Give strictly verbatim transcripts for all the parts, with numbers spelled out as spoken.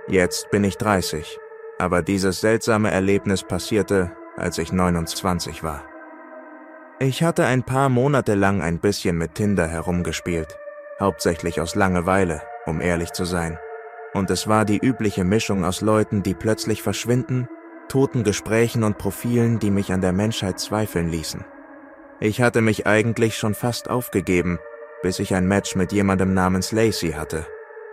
Jetzt bin ich dreißig, aber dieses seltsame Erlebnis passierte, als ich neunundzwanzig war. Ich hatte ein paar Monate lang ein bisschen mit Tinder herumgespielt, hauptsächlich aus Langeweile, um ehrlich zu sein. Und es war die übliche Mischung aus Leuten, die plötzlich verschwinden, toten Gesprächen und Profilen, die mich an der Menschheit zweifeln ließen. Ich hatte mich eigentlich schon fast aufgegeben, bis ich ein Match mit jemandem namens Lacey hatte.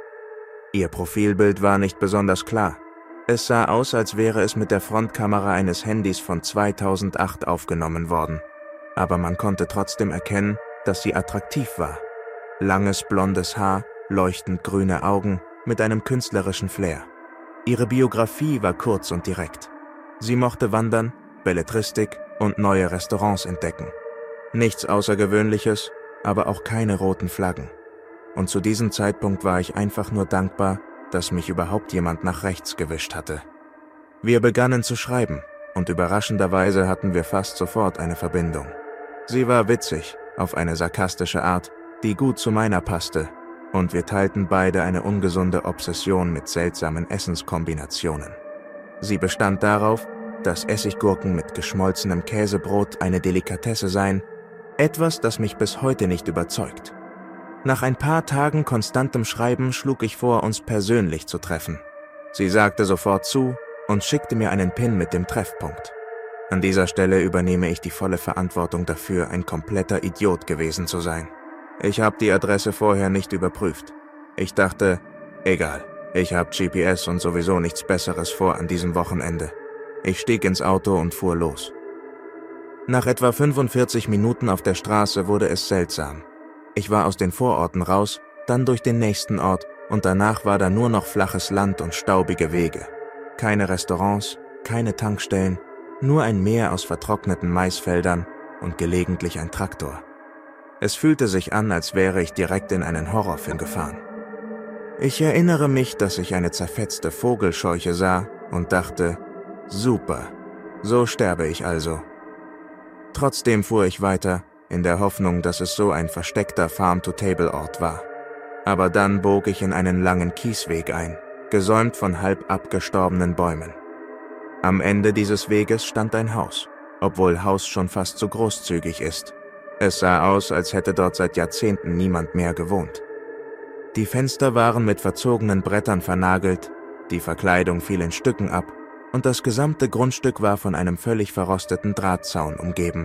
Ihr Profilbild war nicht besonders klar. Es sah aus, als wäre es mit der Frontkamera eines Handys von zweitausendacht aufgenommen worden. Aber man konnte trotzdem erkennen, dass sie attraktiv war. Langes blondes Haar, leuchtend grüne Augen, mit einem künstlerischen Flair. Ihre Biografie war kurz und direkt. Sie mochte wandern, Belletristik und neue Restaurants entdecken. Nichts Außergewöhnliches, aber auch keine roten Flaggen. Und zu diesem Zeitpunkt war ich einfach nur dankbar, dass mich überhaupt jemand nach rechts gewischt hatte. Wir begannen zu schreiben, und überraschenderweise hatten wir fast sofort eine Verbindung. Sie war witzig, auf eine sarkastische Art, die gut zu meiner passte, und wir teilten beide eine ungesunde Obsession mit seltsamen Essenskombinationen. Sie bestand darauf, dass Essiggurken mit geschmolzenem Käsebrot eine Delikatesse seien, etwas, das mich bis heute nicht überzeugt. Nach ein paar Tagen konstantem Schreiben schlug ich vor, uns persönlich zu treffen. Sie sagte sofort zu und schickte mir einen Pin mit dem Treffpunkt. An dieser Stelle übernehme ich die volle Verantwortung dafür, ein kompletter Idiot gewesen zu sein. Ich habe die Adresse vorher nicht überprüft. Ich dachte, egal, ich habe G P S und sowieso nichts Besseres vor an diesem Wochenende. Ich stieg ins Auto und fuhr los. Nach etwa fünfundvierzig Minuten auf der Straße wurde es seltsam. Ich war aus den Vororten raus, dann durch den nächsten Ort und danach war da nur noch flaches Land und staubige Wege. Keine Restaurants, keine Tankstellen, nur ein Meer aus vertrockneten Maisfeldern und gelegentlich ein Traktor. Es fühlte sich an, als wäre ich direkt in einen Horrorfilm gefahren. Ich erinnere mich, dass ich eine zerfetzte Vogelscheuche sah und dachte, super, so sterbe ich also. Trotzdem fuhr ich weiter, in der Hoffnung, dass es so ein versteckter Farm-to-Table-Ort war. Aber dann bog ich in einen langen Kiesweg ein, gesäumt von halb abgestorbenen Bäumen. Am Ende dieses Weges stand ein Haus, obwohl Haus schon fast zu großzügig ist. Es sah aus, als hätte dort seit Jahrzehnten niemand mehr gewohnt. Die Fenster waren mit verzogenen Brettern vernagelt, die Verkleidung fiel in Stücken ab und das gesamte Grundstück war von einem völlig verrosteten Drahtzaun umgeben.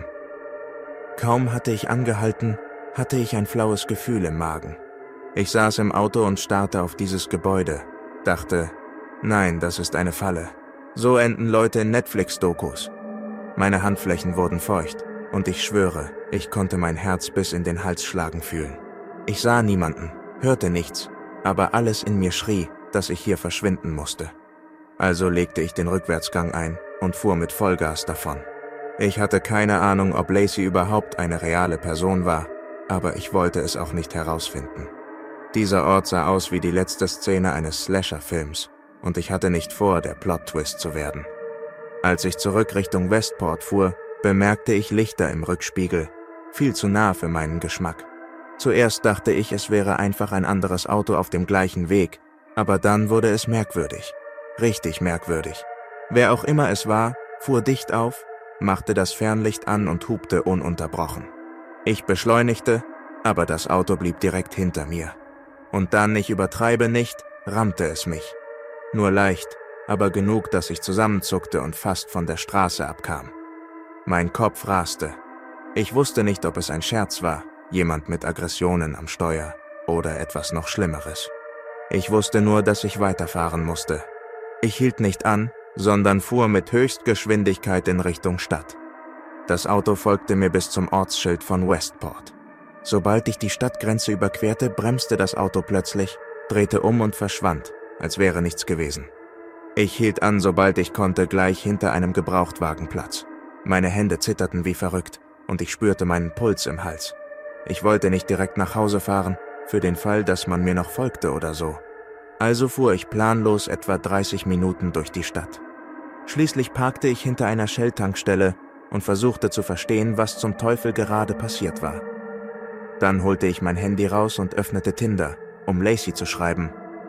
Kaum hatte ich angehalten, hatte ich ein flaues Gefühl im Magen. Ich saß im Auto und starrte auf dieses Gebäude, dachte, nein, das ist eine Falle. So enden Leute in Netflix-Dokus. Meine Handflächen wurden feucht und ich schwöre, ich konnte mein Herz bis in den Hals schlagen fühlen. Ich sah niemanden, hörte nichts, aber alles in mir schrie, dass ich hier verschwinden musste. Also legte ich den Rückwärtsgang ein und fuhr mit Vollgas davon. Ich hatte keine Ahnung, ob Lacey überhaupt eine reale Person war, aber ich wollte es auch nicht herausfinden. Dieser Ort sah aus wie die letzte Szene eines Slasher-Films und ich hatte nicht vor, der Plot-Twist zu werden. Als ich zurück Richtung Westport fuhr, bemerkte ich Lichter im Rückspiegel, viel zu nah für meinen Geschmack. Zuerst dachte ich, es wäre einfach ein anderes Auto auf dem gleichen Weg, aber dann wurde es merkwürdig. Richtig merkwürdig. Wer auch immer es war, fuhr dicht auf, machte das Fernlicht an und hupte ununterbrochen. Ich beschleunigte, aber das Auto blieb direkt hinter mir. Und dann, ich übertreibe nicht, rammte es mich. Nur leicht, aber genug, dass ich zusammenzuckte und fast von der Straße abkam. Mein Kopf raste. Ich wusste nicht, ob es ein Scherz war, jemand mit Aggressionen am Steuer oder etwas noch Schlimmeres. Ich wusste nur, dass ich weiterfahren musste. Ich hielt nicht an, sondern fuhr mit Höchstgeschwindigkeit in Richtung Stadt. Das Auto folgte mir bis zum Ortsschild von Westport. Sobald ich die Stadtgrenze überquerte, bremste das Auto plötzlich, drehte um und verschwand, als wäre nichts gewesen. Ich hielt an, sobald ich konnte, gleich hinter einem Gebrauchtwagenplatz. Meine Hände zitterten wie verrückt und ich spürte meinen Puls im Hals. Ich wollte nicht direkt nach Hause fahren, für den Fall, dass man mir noch folgte oder so. Also fuhr ich planlos etwa dreißig Minuten durch die Stadt. Schließlich parkte ich hinter einer Shell-Tankstelle und versuchte zu verstehen, was zum Teufel gerade passiert war. Dann holte ich mein Handy raus und öffnete Tinder, um Lacey zu schreiben.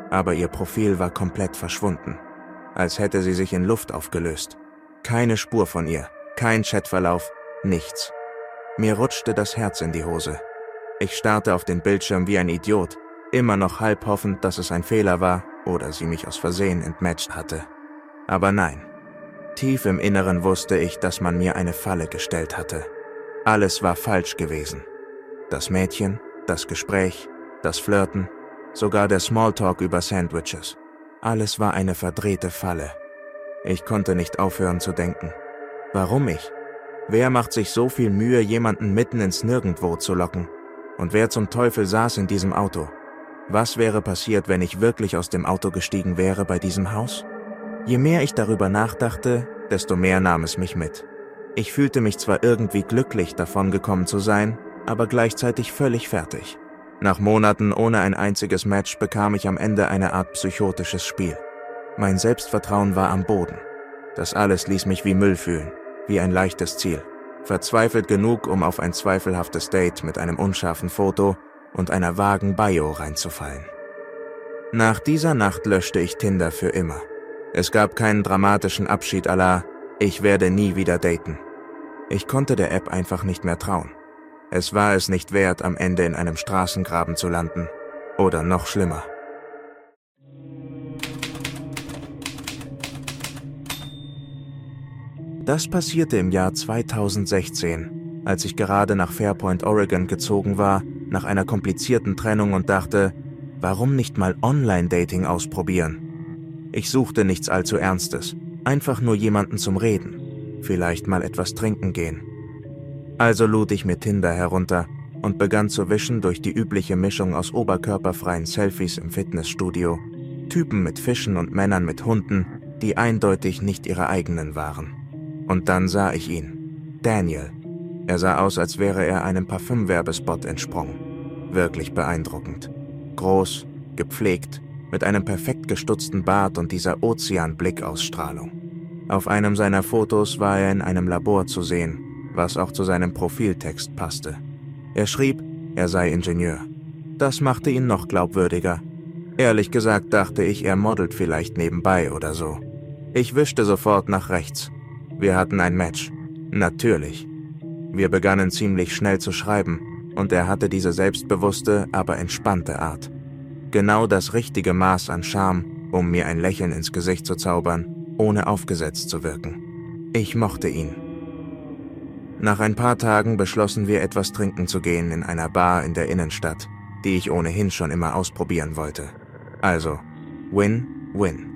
aber ihr Profil war komplett verschwunden, als hätte sie sich in Luft aufgelöst. Keine Spur von ihr, kein Chatverlauf, nichts. Mir rutschte das Herz in die Hose. Ich starrte auf den Bildschirm wie ein Idiot, immer noch halb hoffend, dass es ein Fehler war oder sie mich aus Versehen entmatcht hatte. Aber nein. Tief im Inneren wusste ich, dass man mir eine Falle gestellt hatte. Alles war falsch gewesen. Das Mädchen, das Gespräch, das Flirten, sogar der Smalltalk über Sandwiches. Alles war eine verdrehte Falle. Ich konnte nicht aufhören zu denken. Warum ich? Wer macht sich so viel Mühe, jemanden mitten ins Nirgendwo zu locken? Und wer zum Teufel saß in diesem Auto? Was wäre passiert, wenn ich wirklich aus dem Auto gestiegen wäre bei diesem Haus? Je mehr ich darüber nachdachte, desto mehr nahm es mich mit. Ich fühlte mich zwar irgendwie glücklich, davongekommen zu sein, aber gleichzeitig völlig fertig. Nach Monaten ohne ein einziges Match bekam ich am Ende eine Art psychotisches Spiel. Mein Selbstvertrauen war am Boden. Das alles ließ mich wie Müll fühlen, wie ein leichtes Ziel. Verzweifelt genug, um auf ein zweifelhaftes Date mit einem unscharfen Foto und einer vagen Bio reinzufallen. Nach dieser Nacht löschte ich Tinder für immer. Es gab keinen dramatischen Abschied à la „Ich werde nie wieder daten". Ich konnte der App einfach nicht mehr trauen. Es war es nicht wert, am Ende in einem Straßengraben zu landen. Oder noch schlimmer. Das passierte im Jahr zweitausendsechzehn, als ich gerade nach Fairpoint, Oregon gezogen war, nach einer komplizierten Trennung und dachte, warum nicht mal Online-Dating ausprobieren? Ich suchte nichts allzu Ernstes, einfach nur jemanden zum Reden, vielleicht mal etwas trinken gehen. Also lud ich mir Tinder herunter und begann zu wischen durch die übliche Mischung aus oberkörperfreien Selfies im Fitnessstudio, Typen mit Fischen und Männern mit Hunden, die eindeutig nicht ihre eigenen waren. Und dann sah ich ihn, Daniel. Er sah aus, als wäre er einem Parfümwerbespot entsprungen. Wirklich beeindruckend. Groß, gepflegt, mit einem perfekt gestutzten Bart und dieser Ozeanblickausstrahlung. Auf einem seiner Fotos war er in einem Labor zu sehen, was auch zu seinem Profiltext passte. Er schrieb, er sei Ingenieur. Das machte ihn noch glaubwürdiger. Ehrlich gesagt dachte ich, er modelt vielleicht nebenbei oder so. Ich wischte sofort nach rechts. Wir hatten ein Match. Natürlich. Wir begannen ziemlich schnell zu schreiben und er hatte diese selbstbewusste, aber entspannte Art. Genau das richtige Maß an Charme, um mir ein Lächeln ins Gesicht zu zaubern, ohne aufgesetzt zu wirken. Ich mochte ihn. Nach ein paar Tagen beschlossen wir, etwas trinken zu gehen in einer Bar in der Innenstadt, die ich ohnehin schon immer ausprobieren wollte. Also, Win-Win.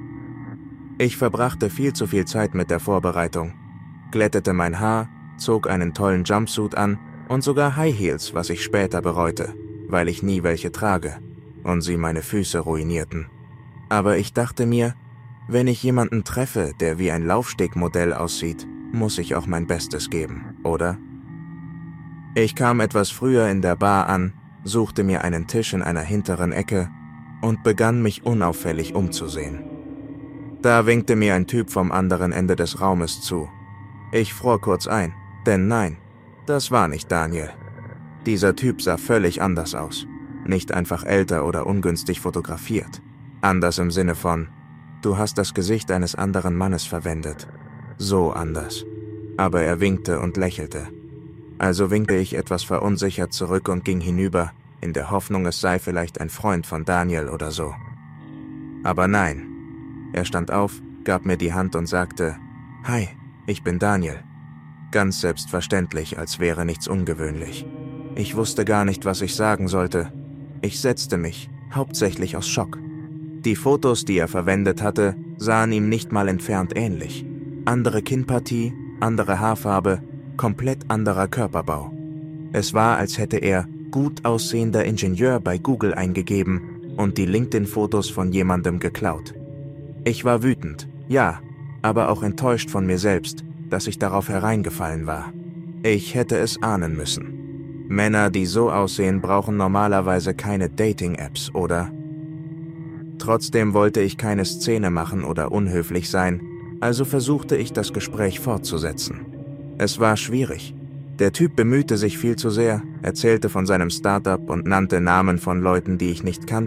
Ich verbrachte viel zu viel Zeit mit der Vorbereitung, glättete mein Haar, zog einen tollen Jumpsuit an und sogar High Heels, was ich später bereute, weil ich nie welche trage und sie meine Füße ruinierten. Aber ich dachte mir, wenn ich jemanden treffe, der wie ein Laufstegmodell aussieht, muss ich auch mein Bestes geben, oder? Ich kam etwas früher in der Bar an, suchte mir einen Tisch in einer hinteren Ecke und begann mich unauffällig umzusehen. Da winkte mir ein Typ vom anderen Ende des Raumes zu. Ich fror kurz ein, denn nein, das war nicht Daniel. Dieser Typ sah völlig anders aus. Nicht einfach älter oder ungünstig fotografiert. Anders im Sinne von, du hast das Gesicht eines anderen Mannes verwendet. So anders. Aber er winkte und lächelte. Also winkte ich etwas verunsichert zurück und ging hinüber, in der Hoffnung, es sei vielleicht ein Freund von Daniel oder so. Aber nein. Er stand auf, gab mir die Hand und sagte, »Hi, ich bin Daniel.« Ganz selbstverständlich, als wäre nichts ungewöhnlich. Ich wusste gar nicht, was ich sagen sollte. Ich setzte mich, hauptsächlich aus Schock. Die Fotos, die er verwendet hatte, sahen ihm nicht mal entfernt ähnlich. Andere Kinnpartie, andere Haarfarbe, komplett anderer Körperbau. Es war, als hätte er gut aussehender Ingenieur bei Google eingegeben und die LinkedIn-Fotos von jemandem geklaut. Ich war wütend, ja, aber auch enttäuscht von mir selbst, dass ich darauf hereingefallen war. Ich hätte es ahnen müssen. Männer, die so aussehen, brauchen normalerweise keine Dating-Apps, oder? Trotzdem wollte ich keine Szene machen oder unhöflich sein, also versuchte ich, das Gespräch fortzusetzen. Es war schwierig. Der Typ bemühte sich viel zu sehr, erzählte von seinem Startup und nannte Namen von Leuten, die ich nicht kannte,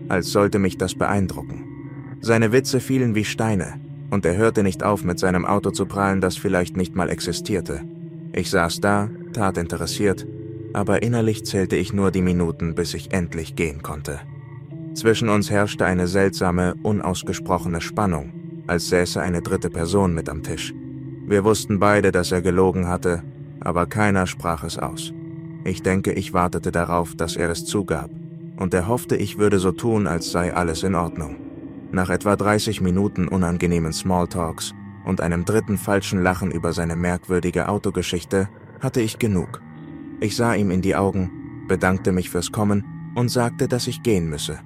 als sollte mich das beeindrucken. Seine Witze fielen wie Steine, und er hörte nicht auf, mit seinem Auto zu prahlen, das vielleicht nicht mal existierte. Ich saß da, tat interessiert, aber innerlich zählte ich nur die Minuten, bis ich endlich gehen konnte. Zwischen uns herrschte eine seltsame, unausgesprochene Spannung, als säße eine dritte Person mit am Tisch. Wir wussten beide, dass er gelogen hatte, aber keiner sprach es aus. Ich denke, ich wartete darauf, dass er es zugab, und er hoffte, ich würde so tun, als sei alles in Ordnung. Nach etwa dreißig Minuten unangenehmen Smalltalks und einem dritten falschen Lachen über seine merkwürdige Autogeschichte hatte ich genug. Ich sah ihm in die Augen, bedankte mich fürs Kommen und sagte, dass ich gehen müsse.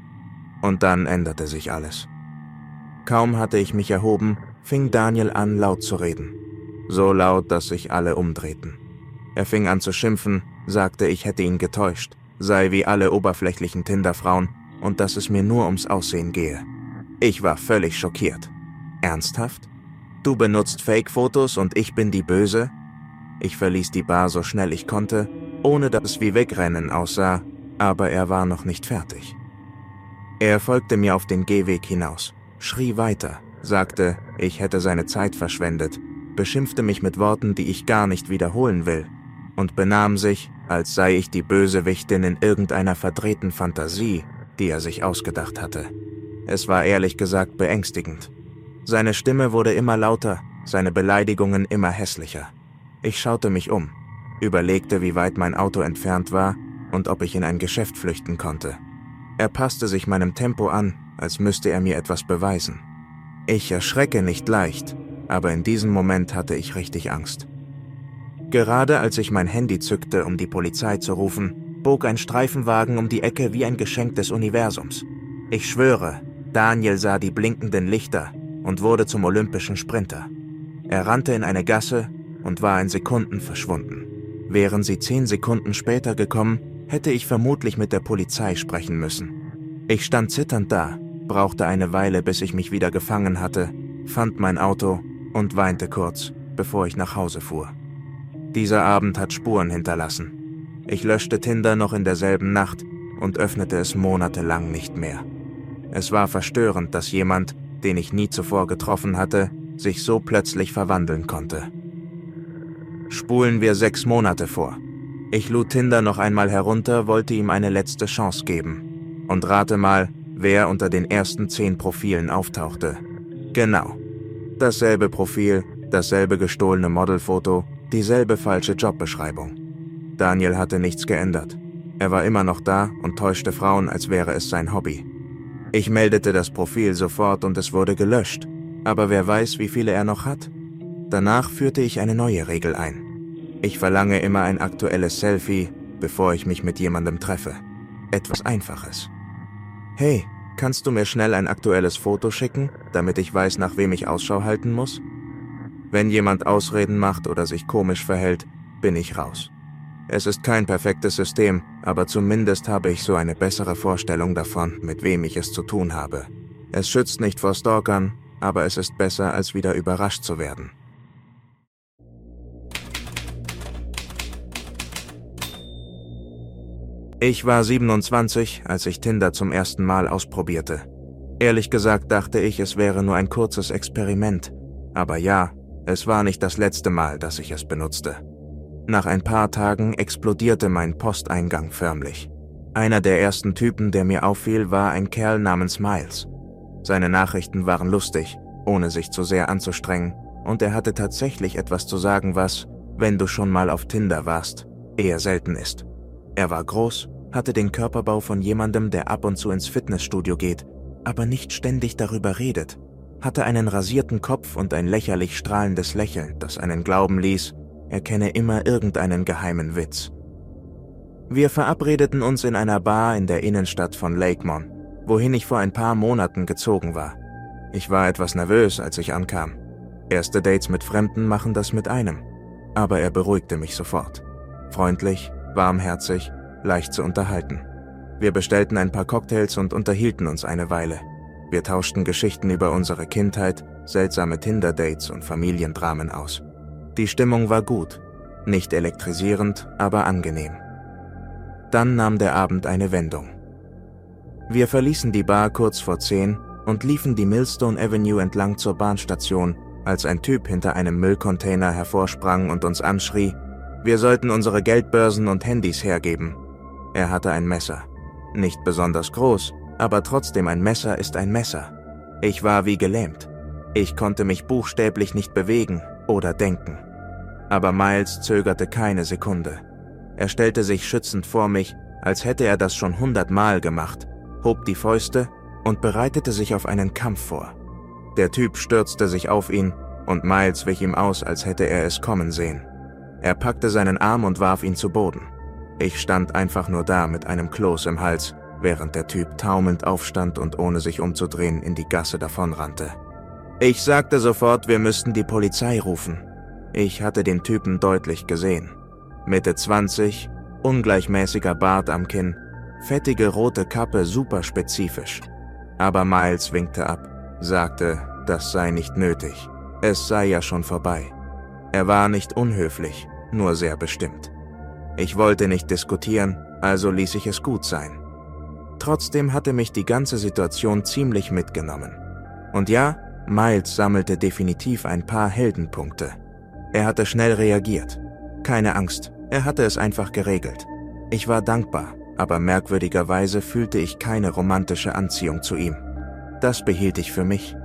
Und dann änderte sich alles. Kaum hatte ich mich erhoben, fing Daniel an, laut zu reden. So laut, dass sich alle umdrehten. Er fing an zu schimpfen, sagte, ich hätte ihn getäuscht, sei wie alle oberflächlichen Tinder-Frauen und dass es mir nur ums Aussehen gehe. Ich war völlig schockiert. Ernsthaft? Du benutzt Fake-Fotos und ich bin die Böse? Ich verließ die Bar so schnell ich konnte, ohne dass es wie Wegrennen aussah, aber er war noch nicht fertig. Er folgte mir auf den Gehweg hinaus, schrie weiter, sagte, ich hätte seine Zeit verschwendet, beschimpfte mich mit Worten, die ich gar nicht wiederholen will, und benahm sich, als sei ich die Bösewichtin in irgendeiner verdrehten Fantasie, die er sich ausgedacht hatte. Es war ehrlich gesagt beängstigend. Seine Stimme wurde immer lauter, seine Beleidigungen immer hässlicher. Ich schaute mich um, überlegte, wie weit mein Auto entfernt war und ob ich in ein Geschäft flüchten konnte. Er passte sich meinem Tempo an, als müsste er mir etwas beweisen. Ich erschrecke nicht leicht, aber in diesem Moment hatte ich richtig Angst. Gerade als ich mein Handy zückte, um die Polizei zu rufen, bog ein Streifenwagen um die Ecke wie ein Geschenk des Universums. Ich schwöre, Daniel sah die blinkenden Lichter und wurde zum olympischen Sprinter. Er rannte in eine Gasse und war in Sekunden verschwunden. Wären sie zehn Sekunden später gekommen, hätte ich vermutlich mit der Polizei sprechen müssen. Ich stand zitternd da, brauchte eine Weile, bis ich mich wieder gefangen hatte, fand mein Auto und weinte kurz, bevor ich nach Hause fuhr. Dieser Abend hat Spuren hinterlassen. Ich löschte Tinder noch in derselben Nacht und öffnete es monatelang nicht mehr. Es war verstörend, dass jemand, den ich nie zuvor getroffen hatte, sich so plötzlich verwandeln konnte. Spulen wir sechs Monate vor. Ich lud Tinder noch einmal herunter, wollte ihm eine letzte Chance geben. Und rate mal, wer unter den ersten zehn Profilen auftauchte. Genau. Dasselbe Profil, dasselbe gestohlene Modelfoto, dieselbe falsche Jobbeschreibung. Daniel hatte nichts geändert. Er war immer noch da und täuschte Frauen, als wäre es sein Hobby. Ich meldete das Profil sofort und es wurde gelöscht. Aber wer weiß, wie viele er noch hat? Danach führte ich eine neue Regel ein. Ich verlange immer ein aktuelles Selfie, bevor ich mich mit jemandem treffe. Etwas Einfaches. Hey, kannst du mir schnell ein aktuelles Foto schicken, damit ich weiß, nach wem ich Ausschau halten muss? Wenn jemand Ausreden macht oder sich komisch verhält, bin ich raus. Es ist kein perfektes System, aber zumindest habe ich so eine bessere Vorstellung davon, mit wem ich es zu tun habe. Es schützt nicht vor Stalkern, aber es ist besser, als wieder überrascht zu werden. Ich war siebenundzwanzig, als ich Tinder zum ersten Mal ausprobierte. Ehrlich gesagt dachte ich, es wäre nur ein kurzes Experiment. Aber ja, es war nicht das letzte Mal, dass ich es benutzte. Nach ein paar Tagen explodierte mein Posteingang förmlich. Einer der ersten Typen, der mir auffiel, war ein Kerl namens Miles. Seine Nachrichten waren lustig, ohne sich zu sehr anzustrengen, und er hatte tatsächlich etwas zu sagen, was, wenn du schon mal auf Tinder warst, eher selten ist. Er war groß, hatte den Körperbau von jemandem, der ab und zu ins Fitnessstudio geht, aber nicht ständig darüber redet, hatte einen rasierten Kopf und ein lächerlich strahlendes Lächeln, das einen glauben ließ, er kenne immer irgendeinen geheimen Witz. Wir verabredeten uns in einer Bar in der Innenstadt von Lakemont, wohin ich vor ein paar Monaten gezogen war. Ich war etwas nervös, als ich ankam. Erste Dates mit Fremden machen das mit einem. Aber er beruhigte mich sofort. Freundlich, warmherzig, leicht zu unterhalten. Wir bestellten ein paar Cocktails und unterhielten uns eine Weile. Wir tauschten Geschichten über unsere Kindheit, seltsame Tinder-Dates und Familiendramen aus. Die Stimmung war gut, nicht elektrisierend, aber angenehm. Dann nahm der Abend eine Wendung. Wir verließen die Bar kurz vor zehn und liefen die Millstone Avenue entlang zur Bahnstation, als ein Typ hinter einem Müllcontainer hervorsprang und uns anschrie, wir sollten unsere Geldbörsen und Handys hergeben. Er hatte ein Messer. Nicht besonders groß, aber trotzdem ein Messer ist ein Messer. Ich war wie gelähmt. Ich konnte mich buchstäblich nicht bewegen oder denken. Aber Miles zögerte keine Sekunde. Er stellte sich schützend vor mich, als hätte er das schon hundertmal gemacht, hob die Fäuste und bereitete sich auf einen Kampf vor. Der Typ stürzte sich auf ihn und Miles wich ihm aus, als hätte er es kommen sehen. Er packte seinen Arm und warf ihn zu Boden. Ich stand einfach nur da mit einem Kloß im Hals, während der Typ taumelnd aufstand und ohne sich umzudrehen in die Gasse davonrannte. Ich sagte sofort, wir müssten die Polizei rufen. Ich hatte den Typen deutlich gesehen. Mitte zwanzig, ungleichmäßiger Bart am Kinn, fettige rote Kappe super spezifisch. Aber Miles winkte ab, sagte, das sei nicht nötig. Es sei ja schon vorbei. Er war nicht unhöflich, nur sehr bestimmt. Ich wollte nicht diskutieren, also ließ ich es gut sein. Trotzdem hatte mich die ganze Situation ziemlich mitgenommen. Und ja, Miles sammelte definitiv ein paar Heldenpunkte. Er hatte schnell reagiert. Keine Angst, er hatte es einfach geregelt. Ich war dankbar, aber merkwürdigerweise fühlte ich keine romantische Anziehung zu ihm. Das behielt ich für mich.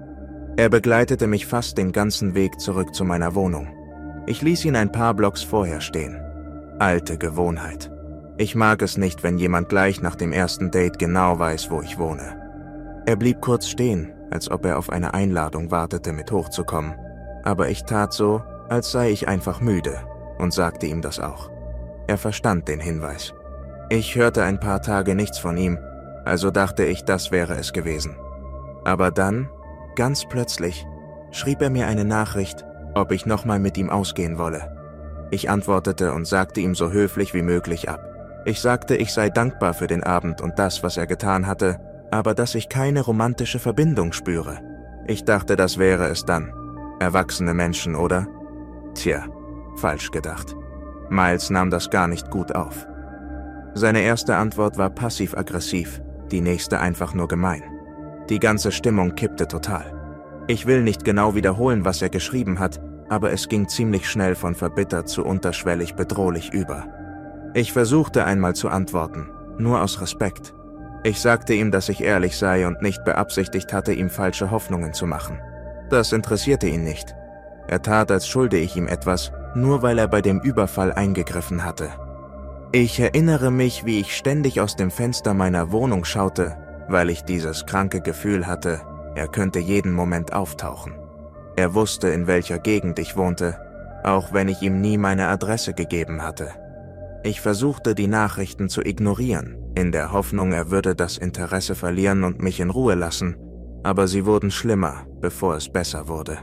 Er begleitete mich fast den ganzen Weg zurück zu meiner Wohnung. Ich ließ ihn ein paar Blocks vorher stehen. Alte Gewohnheit. Ich mag es nicht, wenn jemand gleich nach dem ersten Date genau weiß, wo ich wohne. Er blieb kurz stehen, als ob er auf eine Einladung wartete, mit hochzukommen. Aber ich tat so, als sei ich einfach müde, und sagte ihm das auch. Er verstand den Hinweis. Ich hörte ein paar Tage nichts von ihm, also dachte ich, das wäre es gewesen. Aber dann, ganz plötzlich, schrieb er mir eine Nachricht, ob ich nochmal mit ihm ausgehen wolle. Ich antwortete und sagte ihm so höflich wie möglich ab. Ich sagte, ich sei dankbar für den Abend und das, was er getan hatte, aber dass ich keine romantische Verbindung spüre. Ich dachte, das wäre es dann. Erwachsene Menschen, oder? Tja, falsch gedacht. Miles nahm das gar nicht gut auf. Seine erste Antwort war passiv-aggressiv, die nächste einfach nur gemein. Die ganze Stimmung kippte total. Ich will nicht genau wiederholen, was er geschrieben hat, aber es ging ziemlich schnell von verbittert zu unterschwellig bedrohlich über. Ich versuchte einmal zu antworten, nur aus Respekt. Ich sagte ihm, dass ich ehrlich sei und nicht beabsichtigt hatte, ihm falsche Hoffnungen zu machen. Das interessierte ihn nicht. Er tat, als schulde ich ihm etwas, nur weil er bei dem Überfall eingegriffen hatte. Ich erinnere mich, wie ich ständig aus dem Fenster meiner Wohnung schaute, weil ich dieses kranke Gefühl hatte, er könnte jeden Moment auftauchen. Er wusste, in welcher Gegend ich wohnte, auch wenn ich ihm nie meine Adresse gegeben hatte. Ich versuchte, die Nachrichten zu ignorieren, in der Hoffnung, er würde das Interesse verlieren und mich in Ruhe lassen, aber sie wurden schlimmer, bevor es besser wurde.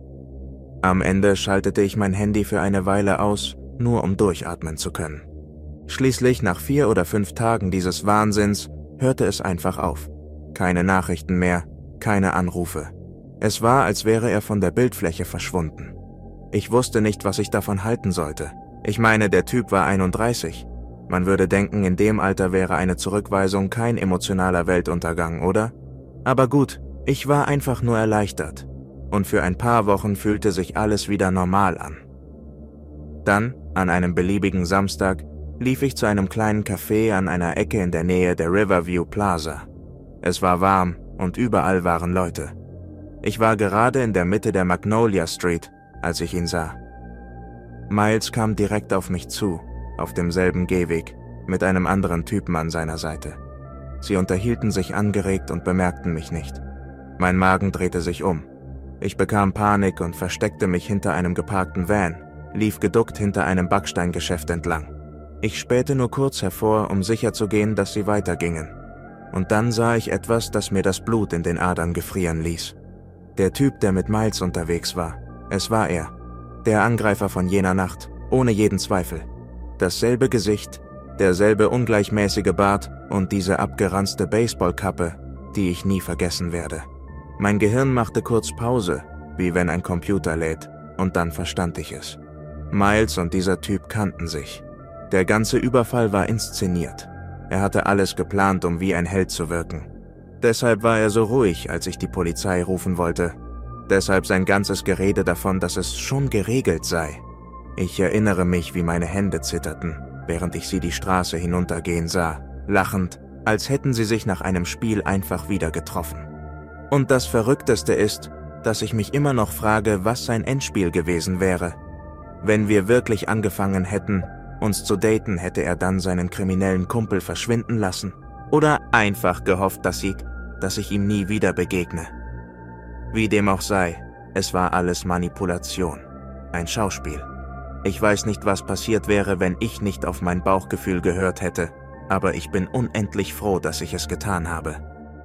Am Ende schaltete ich mein Handy für eine Weile aus, nur um durchatmen zu können. Schließlich, nach vier oder fünf Tagen dieses Wahnsinns, hörte es einfach auf. Keine Nachrichten mehr, keine Anrufe. Es war, als wäre er von der Bildfläche verschwunden. Ich wusste nicht, was ich davon halten sollte. Ich meine, der Typ war einunddreißig. Man würde denken, in dem Alter wäre eine Zurückweisung kein emotionaler Weltuntergang, oder? Aber gut, ich war einfach nur erleichtert. Und für ein paar Wochen fühlte sich alles wieder normal an. Dann, an einem beliebigen Samstag, lief ich zu einem kleinen Café an einer Ecke in der Nähe der Riverview Plaza. Es war warm und überall waren Leute. Ich war gerade in der Mitte der Magnolia Street, als ich ihn sah. Miles kam direkt auf mich zu, auf demselben Gehweg, mit einem anderen Typen an seiner Seite. Sie unterhielten sich angeregt und bemerkten mich nicht. Mein Magen drehte sich um. Ich bekam Panik und versteckte mich hinter einem geparkten Van, lief geduckt hinter einem Backsteingeschäft entlang. Ich spähte nur kurz hervor, um sicherzugehen, dass sie weitergingen. Und dann sah ich etwas, das mir das Blut in den Adern gefrieren ließ. Der Typ, der mit Miles unterwegs war. Es war er. Der Angreifer von jener Nacht, ohne jeden Zweifel. Dasselbe Gesicht, derselbe ungleichmäßige Bart und diese abgeranzte Baseballkappe, die ich nie vergessen werde. Mein Gehirn machte kurz Pause, wie wenn ein Computer lädt, und dann verstand ich es. Miles und dieser Typ kannten sich. Der ganze Überfall war inszeniert. Er hatte alles geplant, um wie ein Held zu wirken. Deshalb war er so ruhig, als ich die Polizei rufen wollte. Deshalb sein ganzes Gerede davon, dass es schon geregelt sei. Ich erinnere mich, wie meine Hände zitterten, während ich sie die Straße hinuntergehen sah, lachend, als hätten sie sich nach einem Spiel einfach wieder getroffen. Und das Verrückteste ist, dass ich mich immer noch frage, was sein Endspiel gewesen wäre. Wenn wir wirklich angefangen hätten, uns zu daten, hätte er dann seinen kriminellen Kumpel verschwinden lassen oder einfach gehofft, dass ich, dass ich ihm nie wieder begegne. Wie dem auch sei, es war alles Manipulation, ein Schauspiel. Ich weiß nicht, was passiert wäre, wenn ich nicht auf mein Bauchgefühl gehört hätte, aber ich bin unendlich froh, dass ich es getan habe.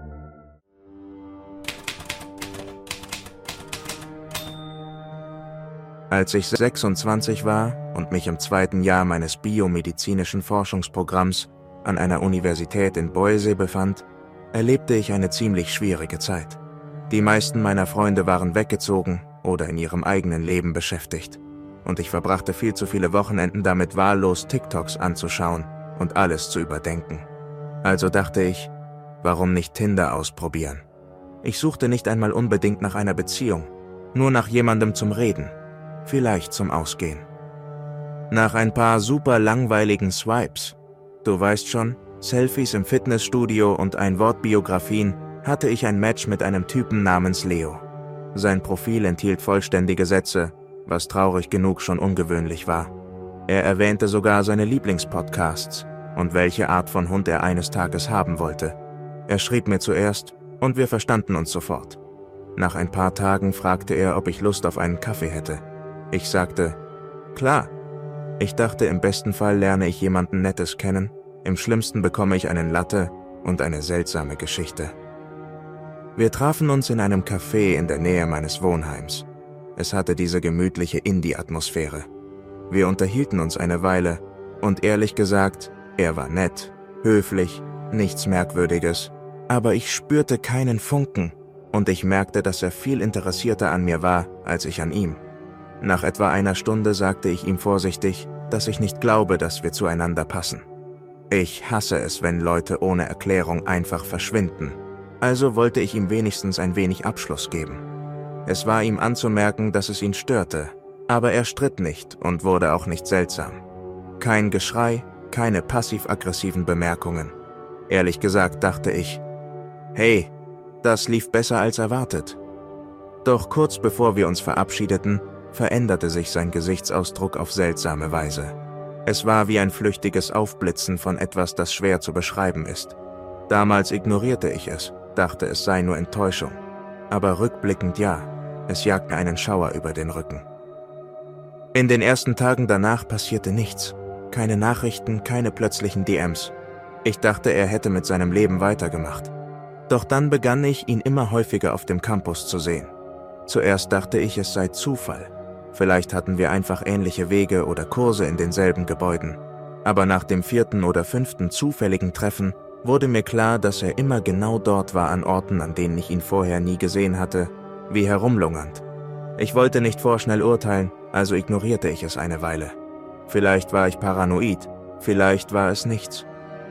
Als ich sechsundzwanzig war und mich im zweiten Jahr meines biomedizinischen Forschungsprogramms an einer Universität in Boise befand, erlebte ich eine ziemlich schwierige Zeit. Die meisten meiner Freunde waren weggezogen oder in ihrem eigenen Leben beschäftigt. Und ich verbrachte viel zu viele Wochenenden damit, wahllos TikToks anzuschauen und alles zu überdenken. Also dachte ich, warum nicht Tinder ausprobieren? Ich suchte nicht einmal unbedingt nach einer Beziehung, nur nach jemandem zum Reden, vielleicht zum Ausgehen. Nach ein paar super langweiligen Swipes, du weißt schon, Selfies im Fitnessstudio und ein Wort Biografien, hatte ich ein Match mit einem Typen namens Leo. Sein Profil enthielt vollständige Sätze, was traurig genug schon ungewöhnlich war. Er erwähnte sogar seine Lieblingspodcasts und welche Art von Hund er eines Tages haben wollte. Er schrieb mir zuerst und wir verstanden uns sofort. Nach ein paar Tagen fragte er, ob ich Lust auf einen Kaffee hätte. Ich sagte, klar. Ich dachte, im besten Fall lerne ich jemanden Nettes kennen, im schlimmsten bekomme ich einen Latte und eine seltsame Geschichte. Wir trafen uns in einem Café in der Nähe meines Wohnheims. Es hatte diese gemütliche Indie-Atmosphäre. Wir unterhielten uns eine Weile und ehrlich gesagt, er war nett, höflich, nichts Merkwürdiges, aber ich spürte keinen Funken und ich merkte, dass er viel interessierter an mir war, als ich an ihm. Nach etwa einer Stunde sagte ich ihm vorsichtig, dass ich nicht glaube, dass wir zueinander passen. Ich hasse es, wenn Leute ohne Erklärung einfach verschwinden, also wollte ich ihm wenigstens ein wenig Abschluss geben. Es war ihm anzumerken, dass es ihn störte, aber er stritt nicht und wurde auch nicht seltsam. Kein Geschrei, keine passiv-aggressiven Bemerkungen. Ehrlich gesagt dachte ich, hey, das lief besser als erwartet. Doch kurz bevor wir uns verabschiedeten, veränderte sich sein Gesichtsausdruck auf seltsame Weise. Es war wie ein flüchtiges Aufblitzen von etwas, das schwer zu beschreiben ist. Damals ignorierte ich es, dachte es sei nur Enttäuschung. Aber rückblickend ja, es jagte einen Schauer über den Rücken. In den ersten Tagen danach passierte nichts. Keine Nachrichten, keine plötzlichen D Ms. Ich dachte, er hätte mit seinem Leben weitergemacht. Doch dann begann ich, ihn immer häufiger auf dem Campus zu sehen. Zuerst dachte ich, es sei Zufall. Vielleicht hatten wir einfach ähnliche Wege oder Kurse in denselben Gebäuden. Aber nach dem vierten oder fünften zufälligen Treffen wurde mir klar, dass er immer genau dort war an Orten, an denen ich ihn vorher nie gesehen hatte, wie herumlungernd. Ich wollte nicht vorschnell urteilen, also ignorierte ich es eine Weile. Vielleicht war ich paranoid, vielleicht war es nichts.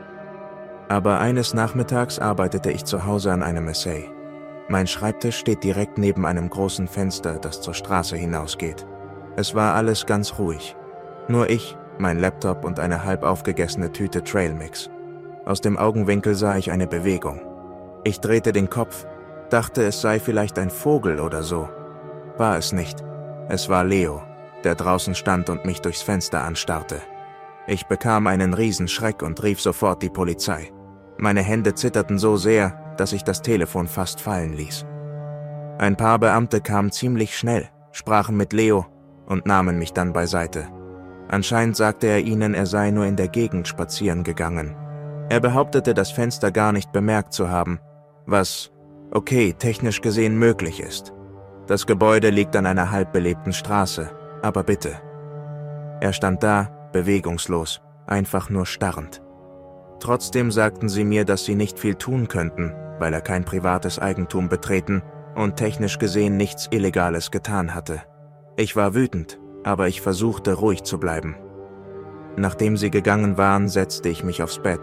Aber eines Nachmittags arbeitete ich zu Hause an einem Essay. Mein Schreibtisch steht direkt neben einem großen Fenster, das zur Straße hinausgeht. Es war alles ganz ruhig. Nur ich, mein Laptop und eine halb aufgegessene Tüte Trailmix. Aus dem Augenwinkel sah ich eine Bewegung. Ich drehte den Kopf, dachte, es sei vielleicht ein Vogel oder so. War es nicht. Es war Leo, der draußen stand und mich durchs Fenster anstarrte. Ich bekam einen Riesenschreck und rief sofort die Polizei. Meine Hände zitterten so sehr, dass ich das Telefon fast fallen ließ. Ein paar Beamte kamen ziemlich schnell, sprachen mit Leo und nahmen mich dann beiseite. Anscheinend sagte er ihnen, er sei nur in der Gegend spazieren gegangen. Er behauptete, das Fenster gar nicht bemerkt zu haben, was, okay, technisch gesehen möglich ist. Das Gebäude liegt an einer halb belebten Straße, aber bitte. Er stand da, bewegungslos, einfach nur starrend. Trotzdem sagten sie mir, dass sie nicht viel tun könnten, weil er kein privates Eigentum betreten und technisch gesehen nichts Illegales getan hatte. Ich war wütend, aber ich versuchte ruhig zu bleiben. Nachdem sie gegangen waren, setzte ich mich aufs Bett,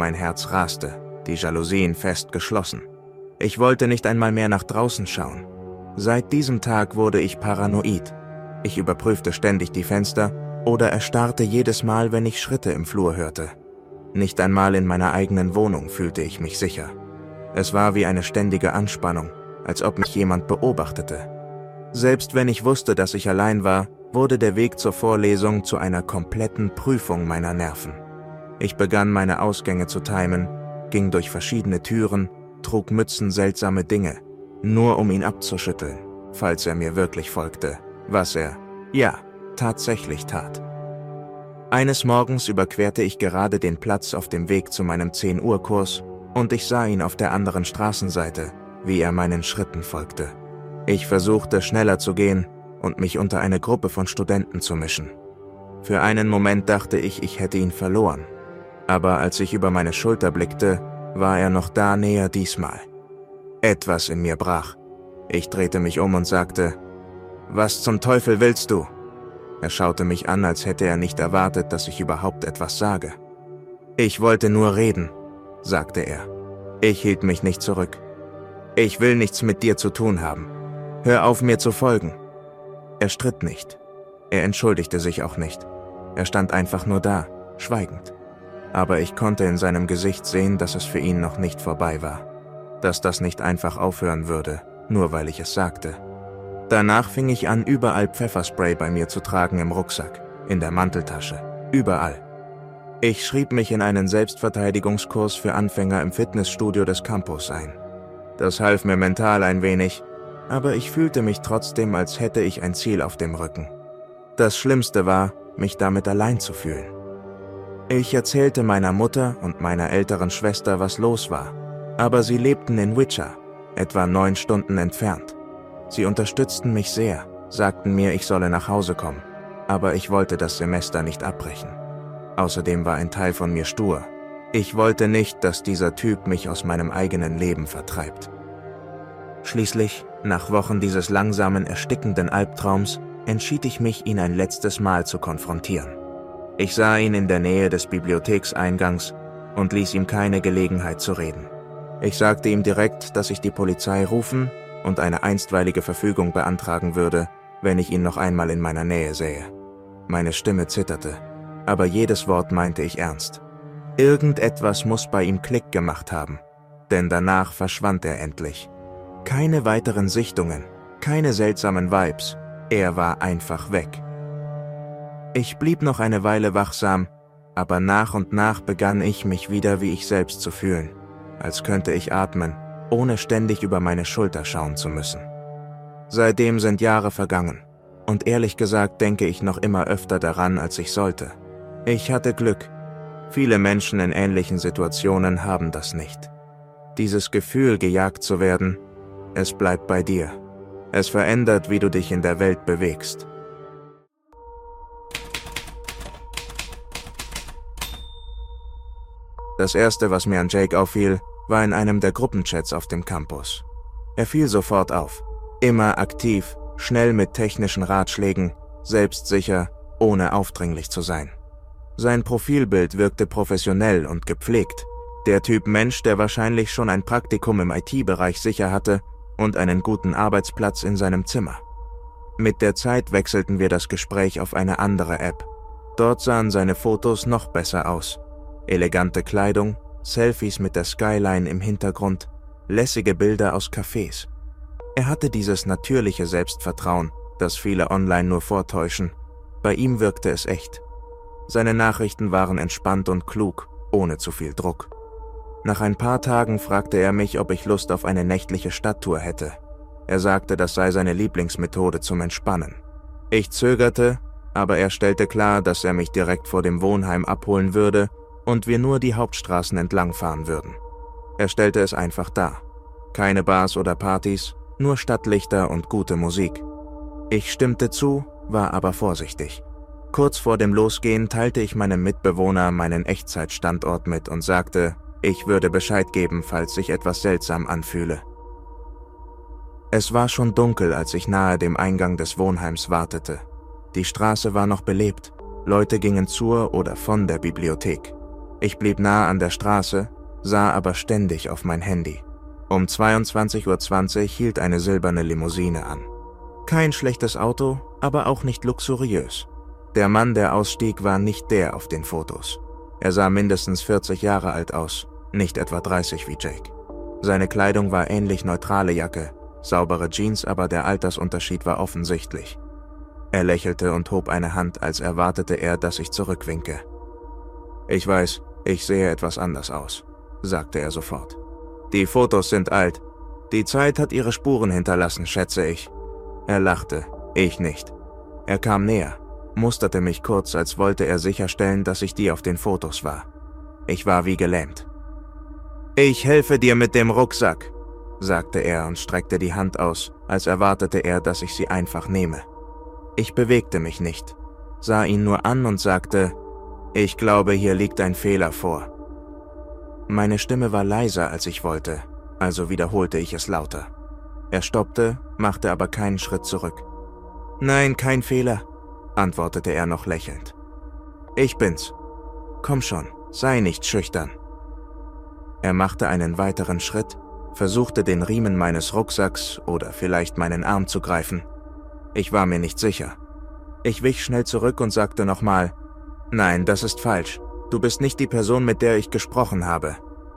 mein Herz raste, die Jalousien fest geschlossen. Ich wollte nicht einmal mehr nach draußen schauen. Seit diesem Tag wurde ich paranoid. Ich überprüfte ständig die Fenster oder erstarrte jedes Mal, wenn ich Schritte im Flur hörte. Nicht einmal in meiner eigenen Wohnung fühlte ich mich sicher. Es war wie eine ständige Anspannung, als ob mich jemand beobachtete. Selbst wenn ich wusste, dass ich allein war, wurde der Weg zur Vorlesung zu einer kompletten Prüfung meiner Nerven. Ich begann meine Ausgänge zu timen, ging durch verschiedene Türen, trug Mützen seltsame Dinge, nur um ihn abzuschütteln, falls er mir wirklich folgte, was er, ja, tatsächlich tat. Eines Morgens überquerte ich gerade den Platz auf dem Weg zu meinem zehn Uhr Kurs und ich sah ihn auf der anderen Straßenseite, wie er meinen Schritten folgte. Ich versuchte, schneller zu gehen und mich unter eine Gruppe von Studenten zu mischen. Für einen Moment dachte ich, ich hätte ihn verloren. Aber als ich über meine Schulter blickte, war er noch da, näher diesmal. Etwas in mir brach. Ich drehte mich um und sagte, »Was zum Teufel willst du?« Er schaute mich an, als hätte er nicht erwartet, dass ich überhaupt etwas sage. »Ich wollte nur reden«, sagte er. Ich hielt mich nicht zurück. »Ich will nichts mit dir zu tun haben. Hör auf, mir zu folgen.« Er stritt nicht. Er entschuldigte sich auch nicht. Er stand einfach nur da, schweigend. Aber ich konnte in seinem Gesicht sehen, dass es für ihn noch nicht vorbei war. Dass das nicht einfach aufhören würde, nur weil ich es sagte. Danach fing ich an, überall Pfefferspray bei mir zu tragen im Rucksack, in der Manteltasche, überall. Ich schrieb mich in einen Selbstverteidigungskurs für Anfänger im Fitnessstudio des Campus ein. Das half mir mental ein wenig, aber ich fühlte mich trotzdem, als hätte ich ein Ziel auf dem Rücken. Das Schlimmste war, mich damit allein zu fühlen. Ich erzählte meiner Mutter und meiner älteren Schwester, was los war, aber sie lebten in Wichita, etwa neun Stunden entfernt. Sie unterstützten mich sehr, sagten mir, ich solle nach Hause kommen, aber ich wollte das Semester nicht abbrechen. Außerdem war ein Teil von mir stur. Ich wollte nicht, dass dieser Typ mich aus meinem eigenen Leben vertreibt. Schließlich, nach Wochen dieses langsamen, erstickenden Albtraums, entschied ich mich, ihn ein letztes Mal zu konfrontieren. Ich sah ihn in der Nähe des Bibliothekseingangs und ließ ihm keine Gelegenheit zu reden. Ich sagte ihm direkt, dass ich die Polizei rufen und eine einstweilige Verfügung beantragen würde, wenn ich ihn noch einmal in meiner Nähe sähe. Meine Stimme zitterte, aber jedes Wort meinte ich ernst. Irgendetwas muss bei ihm Klick gemacht haben, denn danach verschwand er endlich. Keine weiteren Sichtungen, keine seltsamen Vibes, er war einfach weg. Ich blieb noch eine Weile wachsam, aber nach und nach begann ich mich wieder wie ich selbst zu fühlen, als könnte ich atmen, ohne ständig über meine Schulter schauen zu müssen. Seitdem sind Jahre vergangen, und ehrlich gesagt denke ich noch immer öfter daran, als ich sollte. Ich hatte Glück. Viele Menschen in ähnlichen Situationen haben das nicht. Dieses Gefühl, gejagt zu werden, es bleibt bei dir. Es verändert, wie du dich in der Welt bewegst. Das Erste, was mir an Jake auffiel, war in einem der Gruppenchats auf dem Campus. Er fiel sofort auf. Immer aktiv, schnell mit technischen Ratschlägen, selbstsicher, ohne aufdringlich zu sein. Sein Profilbild wirkte professionell und gepflegt. Der Typ Mensch, der wahrscheinlich schon ein Praktikum im I T-Bereich sicher hatte und einen guten Arbeitsplatz in seinem Zimmer. Mit der Zeit wechselten wir das Gespräch auf eine andere App. Dort sahen seine Fotos noch besser aus. Elegante Kleidung, Selfies mit der Skyline im Hintergrund, lässige Bilder aus Cafés. Er hatte dieses natürliche Selbstvertrauen, das viele online nur vortäuschen. Bei ihm wirkte es echt. Seine Nachrichten waren entspannt und klug, ohne zu viel Druck. Nach ein paar Tagen fragte er mich, ob ich Lust auf eine nächtliche Stadttour hätte. Er sagte, das sei seine Lieblingsmethode zum Entspannen. Ich zögerte, aber er stellte klar, dass er mich direkt vor dem Wohnheim abholen würde und wir nur die Hauptstraßen entlang fahren würden. Er stellte es einfach dar. Keine Bars oder Partys, nur Stadtlichter und gute Musik. Ich stimmte zu, war aber vorsichtig. Kurz vor dem Losgehen teilte ich meinem Mitbewohner meinen Echtzeitstandort mit und sagte, ich würde Bescheid geben, falls sich etwas seltsam anfühle. Es war schon dunkel, als ich nahe dem Eingang des Wohnheims wartete. Die Straße war noch belebt, Leute gingen zur oder von der Bibliothek. Ich blieb nah an der Straße, sah aber ständig auf mein Handy. Um zweiundzwanzig Uhr zwanzig hielt eine silberne Limousine an. Kein schlechtes Auto, aber auch nicht luxuriös. Der Mann, der ausstieg, war nicht der auf den Fotos. Er sah mindestens vierzig Jahre alt aus, nicht etwa dreißig wie Jake. Seine Kleidung war ähnlich neutrale Jacke, saubere Jeans, aber der Altersunterschied war offensichtlich. Er lächelte und hob eine Hand, als erwartete er, dass ich zurückwinke. »Ich weiß, ich sehe etwas anders aus«, sagte er sofort. »Die Fotos sind alt. Die Zeit hat ihre Spuren hinterlassen, schätze ich.« Er lachte, ich nicht. Er kam näher, musterte mich kurz, als wollte er sicherstellen, dass ich die auf den Fotos war. Ich war wie gelähmt. »Ich helfe dir mit dem Rucksack«, sagte er und streckte die Hand aus, als erwartete er, dass ich sie einfach nehme. Ich bewegte mich nicht, sah ihn nur an und sagte, »Ich glaube, hier liegt ein Fehler vor.« Meine Stimme war leiser, als ich wollte, also wiederholte ich es lauter. Er stoppte, machte aber keinen Schritt zurück. »Nein, kein Fehler«, antwortete er noch lächelnd. »Ich bin's. Komm schon, sei nicht schüchtern.« Er machte einen weiteren Schritt, versuchte den Riemen meines Rucksacks oder vielleicht meinen Arm zu greifen. Ich war mir nicht sicher. Ich wich schnell zurück und sagte nochmal, »Nein, das ist falsch. Du bist nicht die Person, mit der ich gesprochen habe.«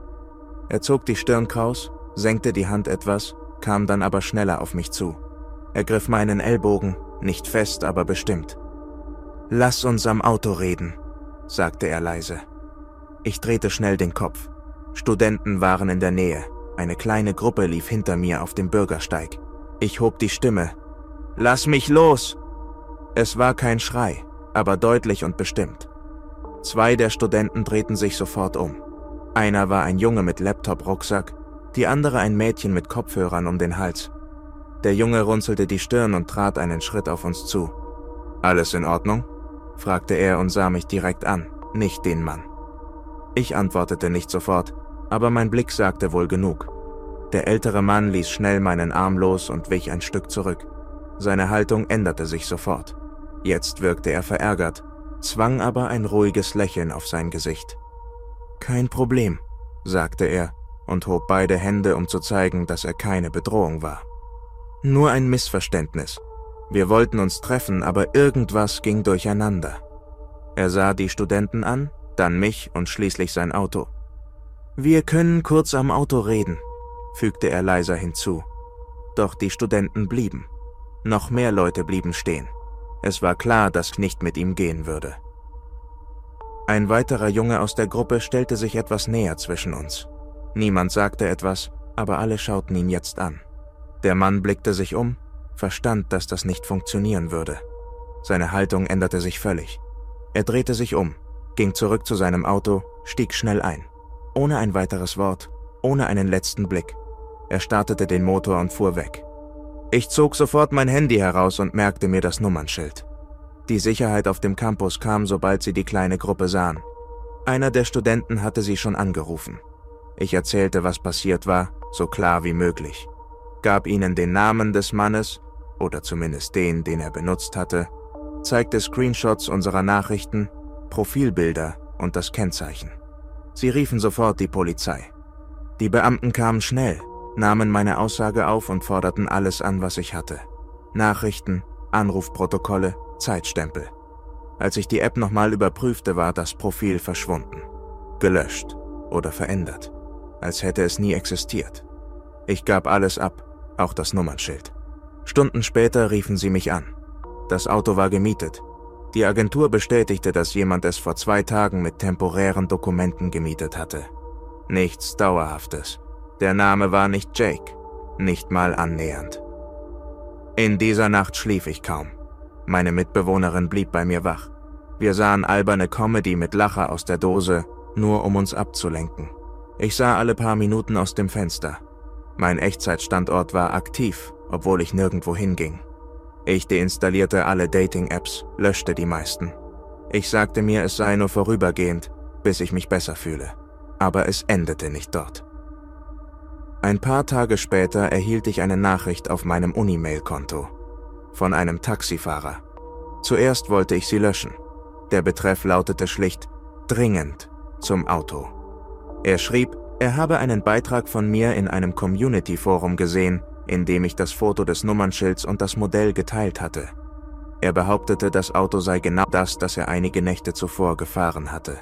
Er zog die Stirn kraus, senkte die Hand etwas, kam dann aber schneller auf mich zu. Er griff meinen Ellbogen, nicht fest, aber bestimmt. »Lass uns am Auto reden«, sagte er leise. Ich drehte schnell den Kopf. Studenten waren in der Nähe. Eine kleine Gruppe lief hinter mir auf dem Bürgersteig. Ich hob die Stimme. »Lass mich los!« Es war kein Schrei, aber deutlich und bestimmt. Zwei der Studenten drehten sich sofort um. Einer war ein Junge mit Laptop-Rucksack, die andere ein Mädchen mit Kopfhörern um den Hals. Der Junge runzelte die Stirn und trat einen Schritt auf uns zu. »Alles in Ordnung?« fragte er und sah mich direkt an, nicht den Mann. Ich antwortete nicht sofort, aber mein Blick sagte wohl genug. Der ältere Mann ließ schnell meinen Arm los und wich ein Stück zurück. Seine Haltung änderte sich sofort. Jetzt wirkte er verärgert, zwang aber ein ruhiges Lächeln auf sein Gesicht. »Kein Problem«, sagte er und hob beide Hände, um zu zeigen, dass er keine Bedrohung war. »Nur ein Missverständnis. Wir wollten uns treffen, aber irgendwas ging durcheinander.« Er sah die Studenten an, dann mich und schließlich sein Auto. »Wir können kurz am Auto reden«, fügte er leiser hinzu. Doch die Studenten blieben. Noch mehr Leute blieben stehen. Es war klar, dass nicht mit ihm gehen würde. Ein weiterer Junge aus der Gruppe stellte sich etwas näher zwischen uns. Niemand sagte etwas, aber alle schauten ihn jetzt an. Der Mann blickte sich um, verstand, dass das nicht funktionieren würde. Seine Haltung änderte sich völlig. Er drehte sich um, ging zurück zu seinem Auto, stieg schnell ein. Ohne ein weiteres Wort, ohne einen letzten Blick. Er startete den Motor und fuhr weg. Ich zog sofort mein Handy heraus und merkte mir das Nummernschild. Die Sicherheit auf dem Campus kam, sobald sie die kleine Gruppe sahen. Einer der Studenten hatte sie schon angerufen. Ich erzählte, was passiert war, so klar wie möglich. Gab ihnen den Namen des Mannes, oder zumindest den, den er benutzt hatte, zeigte Screenshots unserer Nachrichten, Profilbilder und das Kennzeichen. Sie riefen sofort die Polizei. Die Beamten kamen schnell, nahmen meine Aussage auf und forderten alles an, was ich hatte. Nachrichten, Anrufprotokolle, Zeitstempel. Als ich die App nochmal überprüfte, war das Profil verschwunden. Gelöscht oder verändert, als hätte es nie existiert. Ich gab alles ab, auch das Nummernschild. Stunden später riefen sie mich an. Das Auto war gemietet. Die Agentur bestätigte, dass jemand es vor zwei Tagen mit temporären Dokumenten gemietet hatte. Nichts Dauerhaftes. Der Name war nicht Jake, nicht mal annähernd. In dieser Nacht schlief ich kaum. Meine Mitbewohnerin blieb bei mir wach. Wir sahen alberne Comedy mit Lacher aus der Dose, nur um uns abzulenken. Ich sah alle paar Minuten aus dem Fenster. Mein Echtzeitstandort war aktiv, obwohl ich nirgendwo hinging. Ich deinstallierte alle Dating-Apps, löschte die meisten. Ich sagte mir, es sei nur vorübergehend, bis ich mich besser fühle. Aber es endete nicht dort. Ein paar Tage später erhielt ich eine Nachricht auf meinem Unimail-Konto von einem Taxifahrer. Zuerst wollte ich sie löschen. Der Betreff lautete schlicht »Dringend« zum Auto. Er schrieb, er habe einen Beitrag von mir in einem Community-Forum gesehen, in dem ich das Foto des Nummernschilds und das Modell geteilt hatte. Er behauptete, das Auto sei genau das, das er einige Nächte zuvor gefahren hatte.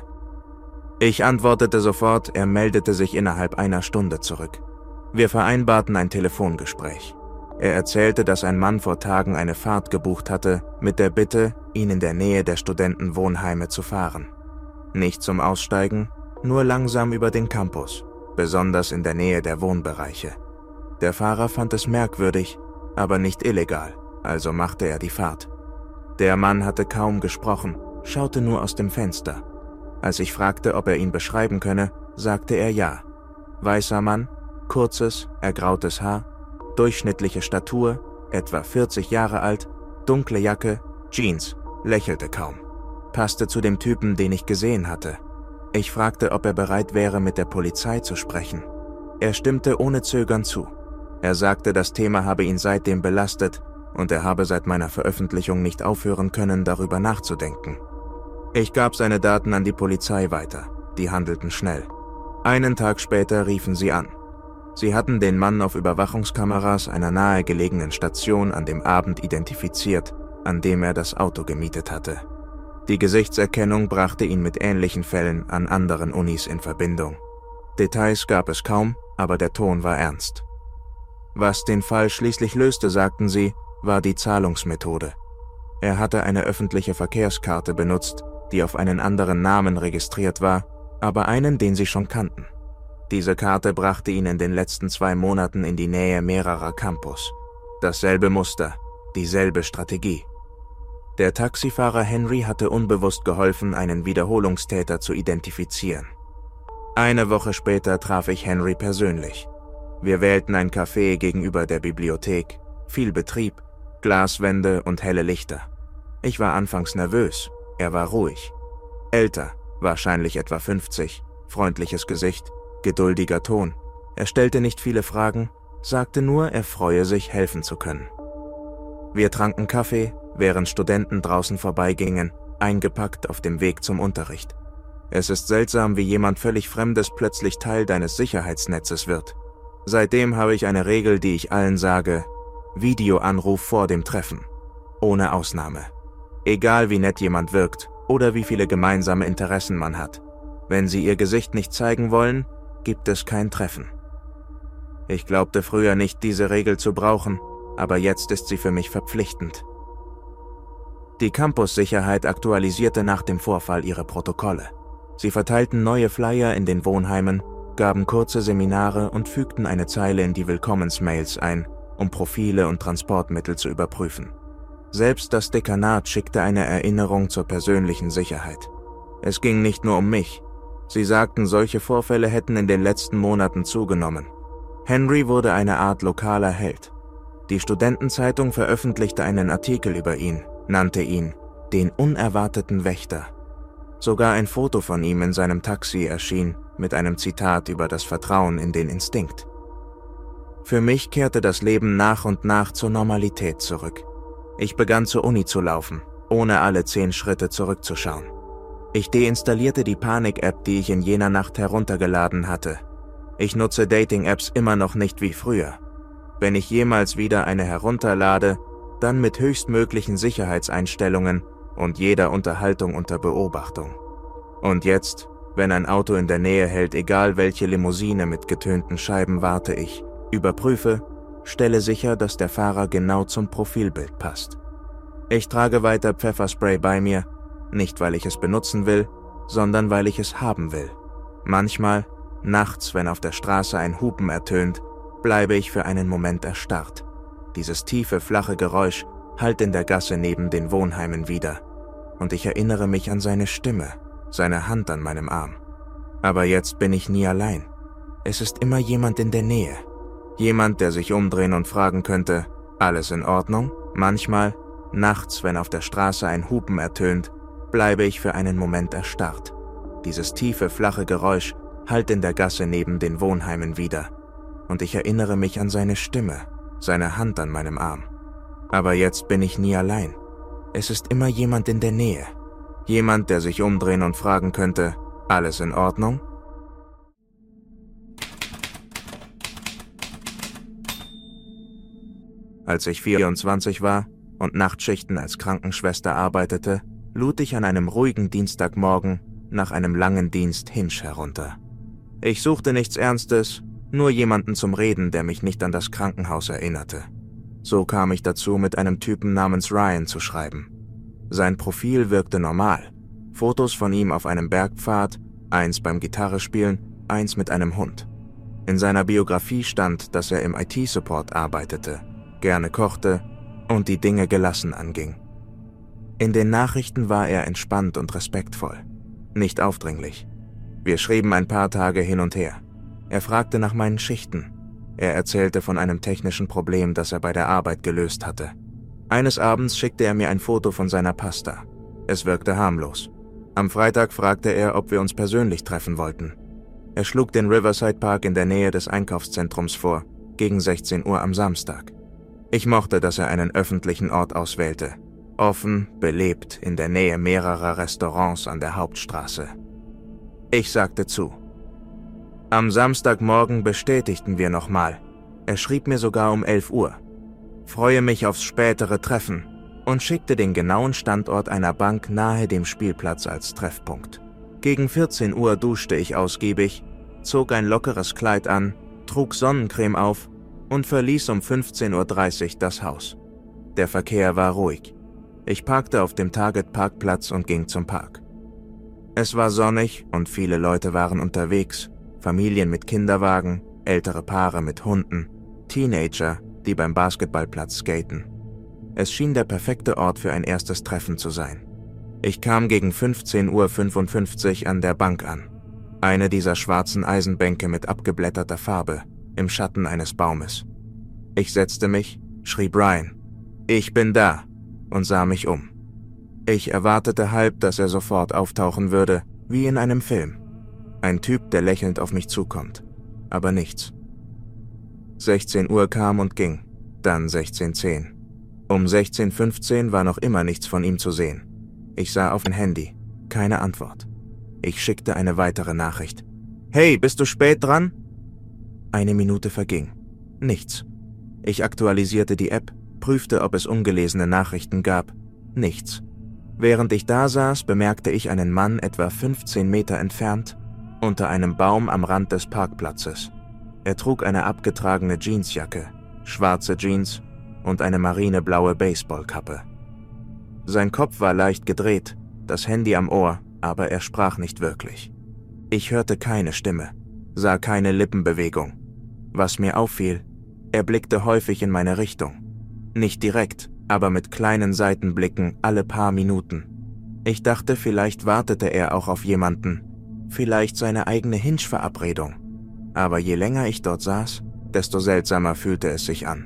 Ich antwortete sofort, er meldete sich innerhalb einer Stunde zurück. Wir vereinbarten ein Telefongespräch. Er erzählte, dass ein Mann vor Tagen eine Fahrt gebucht hatte, mit der Bitte, ihn in der Nähe der Studentenwohnheime zu fahren. Nicht zum Aussteigen, nur langsam über den Campus, besonders in der Nähe der Wohnbereiche. Der Fahrer fand es merkwürdig, aber nicht illegal, also machte er die Fahrt. Der Mann hatte kaum gesprochen, schaute nur aus dem Fenster. Als ich fragte, ob er ihn beschreiben könne, sagte er ja. Weißer Mann, kurzes, ergrautes Haar, durchschnittliche Statur, etwa vierzig Jahre alt, dunkle Jacke, Jeans, lächelte kaum. Passte zu dem Typen, den ich gesehen hatte. Ich fragte, ob er bereit wäre, mit der Polizei zu sprechen. Er stimmte ohne Zögern zu. Er sagte, das Thema habe ihn seitdem belastet und er habe seit meiner Veröffentlichung nicht aufhören können, darüber nachzudenken. Ich gab seine Daten an die Polizei weiter. Die handelten schnell. Einen Tag später riefen sie an. Sie hatten den Mann auf Überwachungskameras einer nahegelegenen Station an dem Abend identifiziert, an dem er das Auto gemietet hatte. Die Gesichtserkennung brachte ihn mit ähnlichen Fällen an anderen Unis in Verbindung. Details gab es kaum, aber der Ton war ernst. Was den Fall schließlich löste, sagten sie, war die Zahlungsmethode. Er hatte eine öffentliche Verkehrskarte benutzt, die auf einen anderen Namen registriert war, aber einen, den sie schon kannten. Diese Karte brachte ihn in den letzten zwei Monaten in die Nähe mehrerer Campus. Dasselbe Muster, dieselbe Strategie. Der Taxifahrer Henry hatte unbewusst geholfen, einen Wiederholungstäter zu identifizieren. Eine Woche später traf ich Henry persönlich. Wir wählten ein Café gegenüber der Bibliothek, viel Betrieb, Glaswände und helle Lichter. Ich war anfangs nervös, er war ruhig. Älter, wahrscheinlich etwa fünfzig, freundliches Gesicht, geduldiger Ton. Er stellte nicht viele Fragen, sagte nur, er freue sich, helfen zu können. Wir tranken Kaffee, während Studenten draußen vorbeigingen, eingepackt auf dem Weg zum Unterricht. Es ist seltsam, wie jemand völlig Fremdes plötzlich Teil deines Sicherheitsnetzes wird. Seitdem habe ich eine Regel, die ich allen sage: Videoanruf vor dem Treffen. Ohne Ausnahme. Egal wie nett jemand wirkt oder wie viele gemeinsame Interessen man hat. Wenn sie ihr Gesicht nicht zeigen wollen, gibt es kein Treffen. Ich glaubte früher nicht, diese Regel zu brauchen, aber jetzt ist sie für mich verpflichtend. Die Campus-Sicherheit aktualisierte nach dem Vorfall ihre Protokolle. Sie verteilten neue Flyer in den Wohnheimen, gaben kurze Seminare und fügten eine Zeile in die Willkommensmails ein, um Profile und Transportmittel zu überprüfen. Selbst das Dekanat schickte eine Erinnerung zur persönlichen Sicherheit. Es ging nicht nur um mich. Sie sagten, solche Vorfälle hätten in den letzten Monaten zugenommen. Henry wurde eine Art lokaler Held. Die Studentenzeitung veröffentlichte einen Artikel über ihn, nannte ihn den unerwarteten Wächter. Sogar ein Foto von ihm in seinem Taxi erschien mit einem Zitat über das Vertrauen in den Instinkt. Für mich kehrte das Leben nach und nach zur Normalität zurück. Ich begann zur Uni zu laufen, ohne alle zehn Schritte zurückzuschauen. Ich deinstallierte die Panik-App, die ich in jener Nacht heruntergeladen hatte. Ich nutze Dating-Apps immer noch nicht wie früher. Wenn ich jemals wieder eine herunterlade, dann mit höchstmöglichen Sicherheitseinstellungen und jeder Unterhaltung unter Beobachtung. Und jetzt, wenn ein Auto in der Nähe hält, egal welche Limousine mit getönten Scheiben, warte ich, überprüfe, stelle sicher, dass der Fahrer genau zum Profilbild passt. Ich trage weiter Pfefferspray bei mir, nicht weil ich es benutzen will, sondern weil ich es haben will. Manchmal, nachts, wenn auf der Straße ein Hupen ertönt, bleibe ich für einen Moment erstarrt. Dieses tiefe, flache Geräusch hallt in der Gasse neben den Wohnheimen wieder. Und ich erinnere mich an seine Stimme, seine Hand an meinem Arm. Aber jetzt bin ich nie allein. Es ist immer jemand in der Nähe. Jemand, der sich umdrehen und fragen könnte, alles in Ordnung? Manchmal, nachts, wenn auf der Straße ein Hupen ertönt, bleibe ich für einen Moment erstarrt. Dieses tiefe, flache Geräusch hallt in der Gasse neben den Wohnheimen wieder. Und ich erinnere mich an seine Stimme, seine Hand an meinem Arm. Aber jetzt bin ich nie allein. Es ist immer jemand in der Nähe. Jemand, der sich umdrehen und fragen könnte, Alles in Ordnung? Als ich vierundzwanzig war und Nachtschichten als Krankenschwester arbeitete, lud ich an einem ruhigen Dienstagmorgen nach einem langen Dienst Hinge herunter. Ich suchte nichts Ernstes, nur jemanden zum Reden, der mich nicht an das Krankenhaus erinnerte. So kam ich dazu, mit einem Typen namens Ryan zu schreiben. Sein Profil wirkte normal. Fotos von ihm auf einem Bergpfad, eins beim Gitarrespielen, eins mit einem Hund. In seiner Biografie stand, dass er im I T-Support arbeitete, gerne kochte und die Dinge gelassen anging. In den Nachrichten war er entspannt und respektvoll, nicht aufdringlich. Wir schrieben ein paar Tage hin und her. Er fragte nach meinen Schichten. Er erzählte von einem technischen Problem, das er bei der Arbeit gelöst hatte. Eines Abends schickte er mir ein Foto von seiner Pasta. Es wirkte harmlos. Am Freitag fragte er, ob wir uns persönlich treffen wollten. Er schlug den Riverside Park in der Nähe des Einkaufszentrums vor, gegen sechzehn Uhr am Samstag. Ich mochte, dass er einen öffentlichen Ort auswählte. Offen, belebt, in der Nähe mehrerer Restaurants an der Hauptstraße. Ich sagte zu. Am Samstagmorgen bestätigten wir nochmal. Er schrieb mir sogar um elf Uhr. Freue mich aufs spätere Treffen und schickte den genauen Standort einer Bank nahe dem Spielplatz als Treffpunkt. Gegen vierzehn Uhr duschte ich ausgiebig, zog ein lockeres Kleid an, trug Sonnencreme auf und verließ um fünfzehn Uhr dreißig das Haus. Der Verkehr war ruhig. Ich parkte auf dem Target-Parkplatz und ging zum Park. Es war sonnig und viele Leute waren unterwegs, Familien mit Kinderwagen, ältere Paare mit Hunden, Teenager, die beim Basketballplatz skaten. Es schien der perfekte Ort für ein erstes Treffen zu sein. Ich kam gegen fünfzehn Uhr fünfundfünfzig an der Bank an. Eine dieser schwarzen Eisenbänke mit abgeblätterter Farbe, im Schatten eines Baumes. Ich setzte mich, schrie Brian, »Ich bin da«, und sah mich um. Ich erwartete halb, dass er sofort auftauchen würde, wie in einem Film. Ein Typ, der lächelnd auf mich zukommt. Aber nichts. sechzehn Uhr kam und ging, dann sechzehn Uhr zehn. Um sechzehn Uhr fünfzehn war noch immer nichts von ihm zu sehen. Ich sah auf mein Handy, keine Antwort. Ich schickte eine weitere Nachricht. »Hey, bist du spät dran?« Eine Minute verging. Nichts. Ich aktualisierte die App, prüfte, ob es ungelesene Nachrichten gab. Nichts. Während ich da saß, bemerkte ich einen Mann etwa fünfzehn Meter entfernt, unter einem Baum am Rand des Parkplatzes. Er trug eine abgetragene Jeansjacke, schwarze Jeans und eine marineblaue Baseballkappe. Sein Kopf war leicht gedreht, das Handy am Ohr, aber er sprach nicht wirklich. Ich hörte keine Stimme, sah keine Lippenbewegung. Was mir auffiel, er blickte häufig in meine Richtung. Nicht direkt, aber mit kleinen Seitenblicken alle paar Minuten. Ich dachte, vielleicht wartete er auch auf jemanden, vielleicht seine eigene Hinge-Verabredung. Aber je länger ich dort saß, desto seltsamer fühlte es sich an.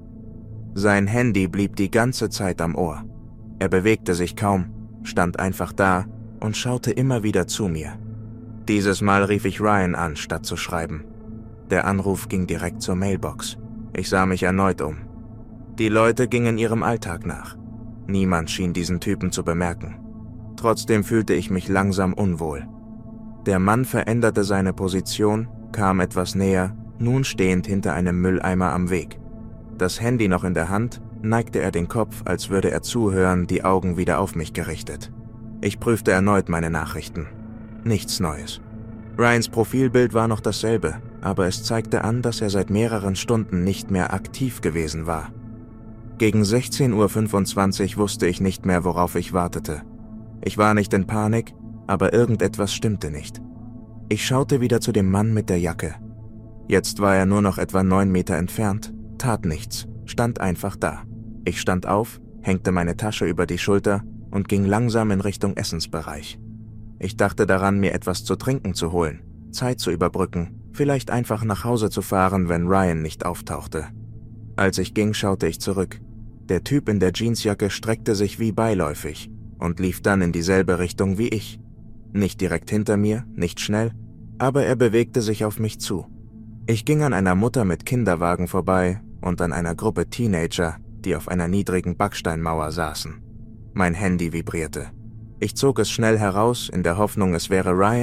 Sein Handy blieb die ganze Zeit am Ohr. Er bewegte sich kaum, stand einfach da und schaute immer wieder zu mir. Dieses Mal rief ich Ryan an, statt zu schreiben. Der Anruf ging direkt zur Mailbox. Ich sah mich erneut um. Die Leute gingen ihrem Alltag nach. Niemand schien diesen Typen zu bemerken. Trotzdem fühlte ich mich langsam unwohl. Der Mann veränderte seine Position, kam etwas näher, nun stehend hinter einem Mülleimer am Weg. Das Handy noch in der Hand, neigte er den Kopf, als würde er zuhören, die Augen wieder auf mich gerichtet. Ich prüfte erneut meine Nachrichten. Nichts Neues. Ryans Profilbild war noch dasselbe, aber es zeigte an, dass er seit mehreren Stunden nicht mehr aktiv gewesen war. Gegen sechzehn Uhr fünfundzwanzig wusste ich nicht mehr, worauf ich wartete. Ich war nicht in Panik, aber irgendetwas stimmte nicht. Ich schaute wieder zu dem Mann mit der Jacke. Jetzt war er nur noch etwa neun Meter entfernt, tat nichts, stand einfach da. Ich stand auf, hängte meine Tasche über die Schulter und ging langsam in Richtung Essensbereich. Ich dachte daran, mir etwas zu trinken zu holen, Zeit zu überbrücken, vielleicht einfach nach Hause zu fahren, wenn Ryan nicht auftauchte. Als ich ging, schaute ich zurück. Der Typ in der Jeansjacke streckte sich wie beiläufig und lief dann in dieselbe Richtung wie ich. Nicht direkt hinter mir, nicht schnell, aber er bewegte sich auf mich zu. Ich ging an einer Mutter mit Kinderwagen vorbei und an einer Gruppe Teenager, die auf einer niedrigen Backsteinmauer saßen. Mein Handy vibrierte. Ich zog es schnell heraus, in der Hoffnung, es wäre Ryan,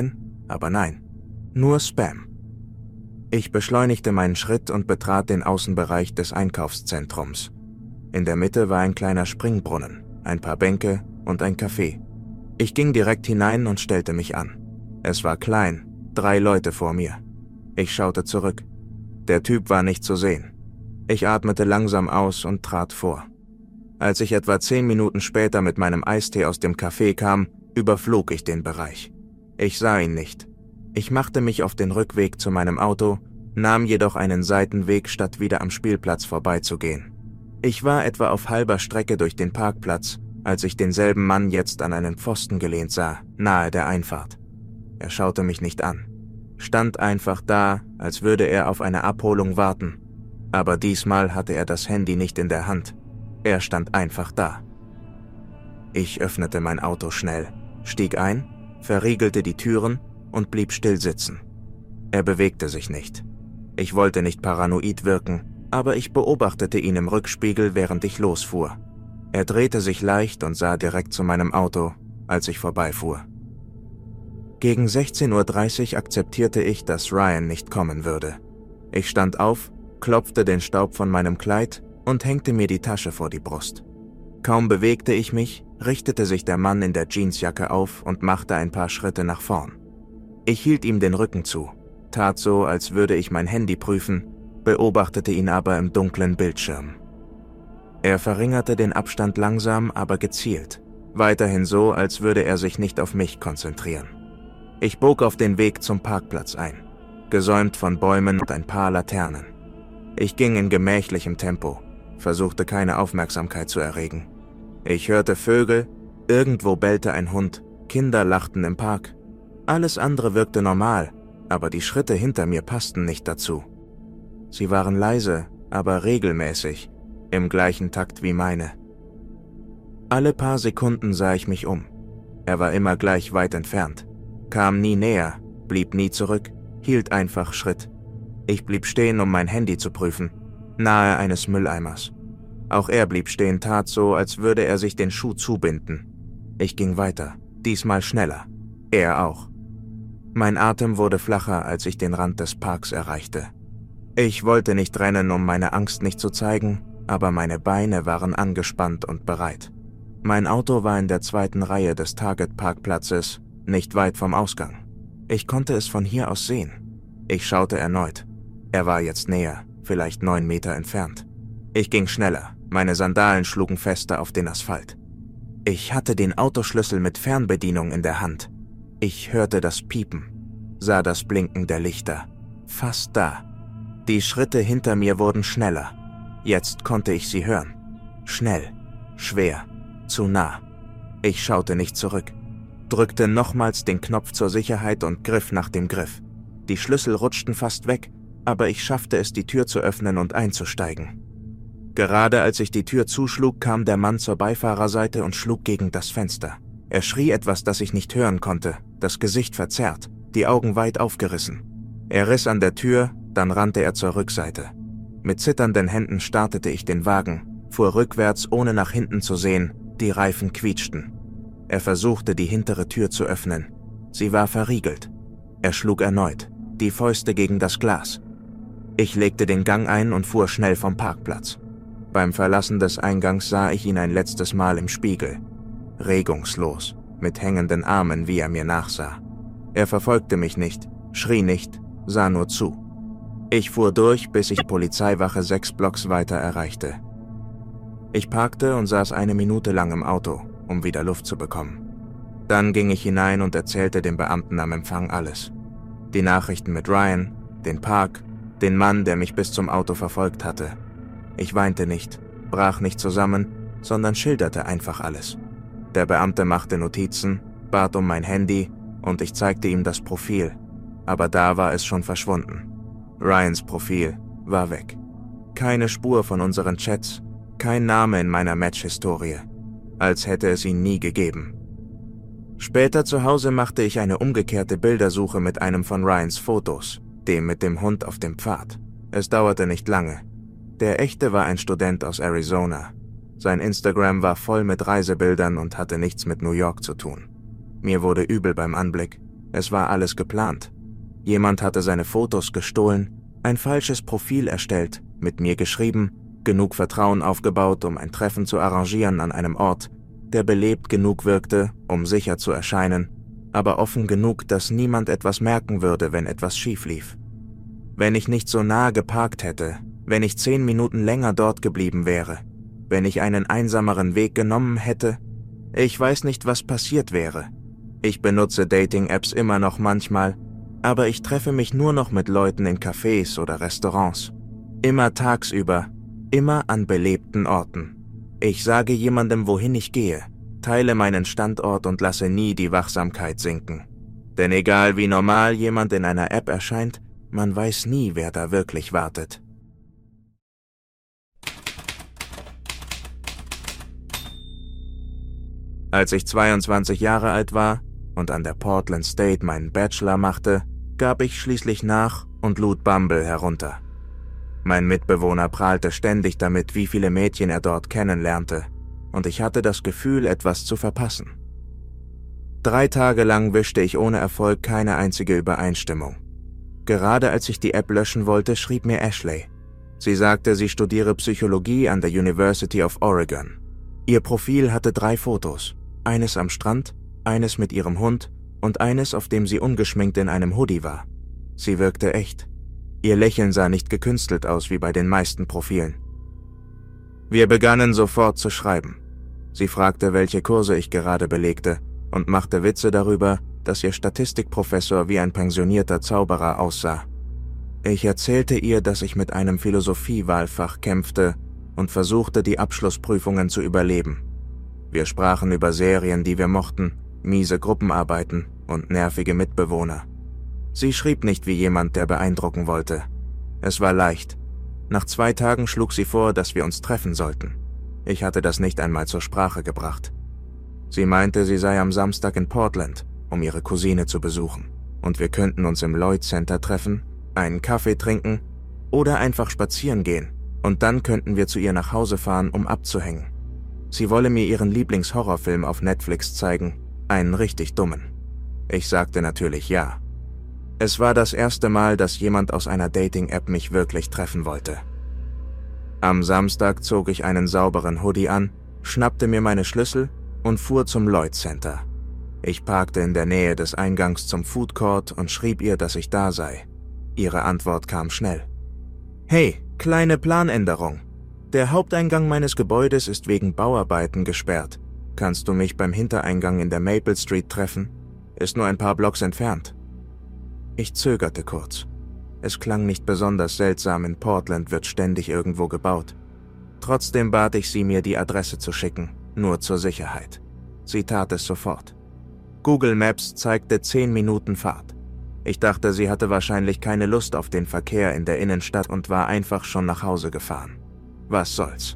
aber nein, nur Spam. Ich beschleunigte meinen Schritt und betrat den Außenbereich des Einkaufszentrums. In der Mitte war ein kleiner Springbrunnen, ein paar Bänke und ein Café. Ich ging direkt hinein und stellte mich an. Es war klein, drei Leute vor mir. Ich schaute zurück. Der Typ war nicht zu sehen. Ich atmete langsam aus und trat vor. Als ich etwa zehn Minuten später mit meinem Eistee aus dem Café kam, überflog ich den Bereich. Ich sah ihn nicht. Ich machte mich auf den Rückweg zu meinem Auto, nahm jedoch einen Seitenweg, statt wieder am Spielplatz vorbeizugehen. Ich war etwa auf halber Strecke durch den Parkplatz, als ich denselben Mann jetzt an einen Pfosten gelehnt sah, nahe der Einfahrt. Er schaute mich nicht an, stand einfach da, als würde er auf eine Abholung warten. Aber diesmal hatte er das Handy nicht in der Hand. Er stand einfach da. Ich öffnete mein Auto schnell, stieg ein, verriegelte die Türen und blieb still sitzen. Er bewegte sich nicht. Ich wollte nicht paranoid wirken, aber ich beobachtete ihn im Rückspiegel, während ich losfuhr. Er drehte sich leicht und sah direkt zu meinem Auto, als ich vorbeifuhr. Gegen sechzehn Uhr dreißig akzeptierte ich, dass Ryan nicht kommen würde. Ich stand auf, klopfte den Staub von meinem Kleid und hängte mir die Tasche vor die Brust. Kaum bewegte ich mich, richtete sich der Mann in der Jeansjacke auf und machte ein paar Schritte nach vorn. Ich hielt ihm den Rücken zu, tat so, als würde ich mein Handy prüfen, beobachtete ihn aber im dunklen Bildschirm. Er verringerte den Abstand langsam, aber gezielt, weiterhin so, als würde er sich nicht auf mich konzentrieren. Ich bog auf den Weg zum Parkplatz ein, gesäumt von Bäumen und ein paar Laternen. Ich ging in gemächlichem Tempo, versuchte keine Aufmerksamkeit zu erregen. Ich hörte Vögel, irgendwo bellte ein Hund, Kinder lachten im Park. Alles andere wirkte normal, aber die Schritte hinter mir passten nicht dazu. Sie waren leise, aber regelmäßig, im gleichen Takt wie meine. Alle paar Sekunden sah ich mich um. Er war immer gleich weit entfernt, kam nie näher, blieb nie zurück, hielt einfach Schritt. Ich blieb stehen, um mein Handy zu prüfen, nahe eines Mülleimers. Auch er blieb stehen, tat so, als würde er sich den Schuh zubinden. Ich ging weiter, diesmal schneller. Er auch. Mein Atem wurde flacher, als ich den Rand des Parks erreichte. Ich wollte nicht rennen, um meine Angst nicht zu zeigen, aber meine Beine waren angespannt und bereit. Mein Auto war in der zweiten Reihe des Target-Parkplatzes, nicht weit vom Ausgang. Ich konnte es von hier aus sehen. Ich schaute erneut. Er war jetzt näher, vielleicht neun Meter entfernt. Ich ging schneller, meine Sandalen schlugen fester auf den Asphalt. Ich hatte den Autoschlüssel mit Fernbedienung in der Hand. Ich hörte das Piepen, sah das Blinken der Lichter. Fast da. Die Schritte hinter mir wurden schneller. Jetzt konnte ich sie hören. Schnell, schwer, zu nah. Ich schaute nicht zurück, drückte nochmals den Knopf zur Sicherheit und griff nach dem Griff. Die Schlüssel rutschten fast weg, aber ich schaffte es, die Tür zu öffnen und einzusteigen. Gerade als ich die Tür zuschlug, kam der Mann zur Beifahrerseite und schlug gegen das Fenster. Er schrie etwas, das ich nicht hören konnte, das Gesicht verzerrt, die Augen weit aufgerissen. Er riss an der Tür, dann rannte er zur Rückseite. Mit zitternden Händen startete ich den Wagen, fuhr rückwärts, ohne nach hinten zu sehen, die Reifen quietschten. Er versuchte, die hintere Tür zu öffnen. Sie war verriegelt. Er schlug erneut, die Fäuste gegen das Glas. Ich legte den Gang ein und fuhr schnell vom Parkplatz. Beim Verlassen des Eingangs sah ich ihn ein letztes Mal im Spiegel. Regungslos, mit hängenden Armen, wie er mir nachsah. Er verfolgte mich nicht, schrie nicht, sah nur zu. Ich fuhr durch, bis ich die Polizeiwache sechs Blocks weiter erreichte. Ich parkte und saß eine Minute lang im Auto, um wieder Luft zu bekommen. Dann ging ich hinein und erzählte dem Beamten am Empfang alles. Die Nachrichten mit Ryan, den Park, den Mann, der mich bis zum Auto verfolgt hatte. Ich weinte nicht, brach nicht zusammen, sondern schilderte einfach alles. Der Beamte machte Notizen, bat um mein Handy und ich zeigte ihm das Profil, aber da war es schon verschwunden. Ryans Profil war weg. Keine Spur von unseren Chats, kein Name in meiner Match-Historie, als hätte es ihn nie gegeben. Später zu Hause machte ich eine umgekehrte Bildersuche mit einem von Ryans Fotos, dem mit dem Hund auf dem Pfad. Es dauerte nicht lange. Der echte war ein Student aus Arizona. Sein Instagram war voll mit Reisebildern und hatte nichts mit New York zu tun. Mir wurde übel beim Anblick. Es war alles geplant. Jemand hatte seine Fotos gestohlen, ein falsches Profil erstellt, mit mir geschrieben, genug Vertrauen aufgebaut, um ein Treffen zu arrangieren an einem Ort, der belebt genug wirkte, um sicher zu erscheinen, aber offen genug, dass niemand etwas merken würde, wenn etwas schief lief. Wenn ich nicht so nahe geparkt hätte, wenn ich zehn Minuten länger dort geblieben wäre, wenn ich einen einsameren Weg genommen hätte, ich weiß nicht, was passiert wäre. Ich benutze Dating-Apps immer noch manchmal, aber ich treffe mich nur noch mit Leuten in Cafés oder Restaurants. Immer tagsüber, immer an belebten Orten. Ich sage jemandem, wohin ich gehe, teile meinen Standort und lasse nie die Wachsamkeit sinken. Denn egal wie normal jemand in einer App erscheint, man weiß nie, wer da wirklich wartet. Als ich zweiundzwanzig Jahre alt war und an der Portland State meinen Bachelor machte, gab ich schließlich nach und lud Bumble herunter. Mein Mitbewohner prahlte ständig damit, wie viele Mädchen er dort kennenlernte, und ich hatte das Gefühl, etwas zu verpassen. Drei Tage lang wischte ich ohne Erfolg keine einzige Übereinstimmung. Gerade als ich die App löschen wollte, schrieb mir Ashley. Sie sagte, sie studiere Psychologie an der University of Oregon. Ihr Profil hatte drei Fotos, eines am Strand, eines mit ihrem Hund und eines, auf dem sie ungeschminkt in einem Hoodie war. Sie wirkte echt. Ihr Lächeln sah nicht gekünstelt aus wie bei den meisten Profilen. Wir begannen sofort zu schreiben. Sie fragte, welche Kurse ich gerade belegte und machte Witze darüber, dass ihr Statistikprofessor wie ein pensionierter Zauberer aussah. Ich erzählte ihr, dass ich mit einem Philosophiewahlfach kämpfte und versuchte, die Abschlussprüfungen zu überleben. Wir sprachen über Serien, die wir mochten, miese Gruppenarbeiten und nervige Mitbewohner. Sie schrieb nicht wie jemand, der beeindrucken wollte. Es war leicht. Nach zwei Tagen schlug sie vor, dass wir uns treffen sollten. Ich hatte das nicht einmal zur Sprache gebracht. Sie meinte, sie sei am Samstag in Portland, um ihre Cousine zu besuchen, und wir könnten uns im Lloyd Center treffen, einen Kaffee trinken oder einfach spazieren gehen, und dann könnten wir zu ihr nach Hause fahren, um abzuhängen. Sie wolle mir ihren Lieblingshorrorfilm auf Netflix zeigen, einen richtig dummen. Ich sagte natürlich ja. Es war das erste Mal, dass jemand aus einer Dating-App mich wirklich treffen wollte. Am Samstag zog ich einen sauberen Hoodie an, schnappte mir meine Schlüssel und fuhr zum Lloyd Center. Ich parkte in der Nähe des Eingangs zum Food Court und schrieb ihr, dass ich da sei. Ihre Antwort kam schnell. Hey, kleine Planänderung. Der Haupteingang meines Gebäudes ist wegen Bauarbeiten gesperrt. Kannst du mich beim Hintereingang in der Maple Street treffen? Ist nur ein paar Blocks entfernt. Ich zögerte kurz. Es klang nicht besonders seltsam, in Portland wird ständig irgendwo gebaut. Trotzdem bat ich sie, mir die Adresse zu schicken, nur zur Sicherheit. Sie tat es sofort. Google Maps zeigte zehn Minuten Fahrt. Ich dachte, sie hatte wahrscheinlich keine Lust auf den Verkehr in der Innenstadt und war einfach schon nach Hause gefahren. Was soll's?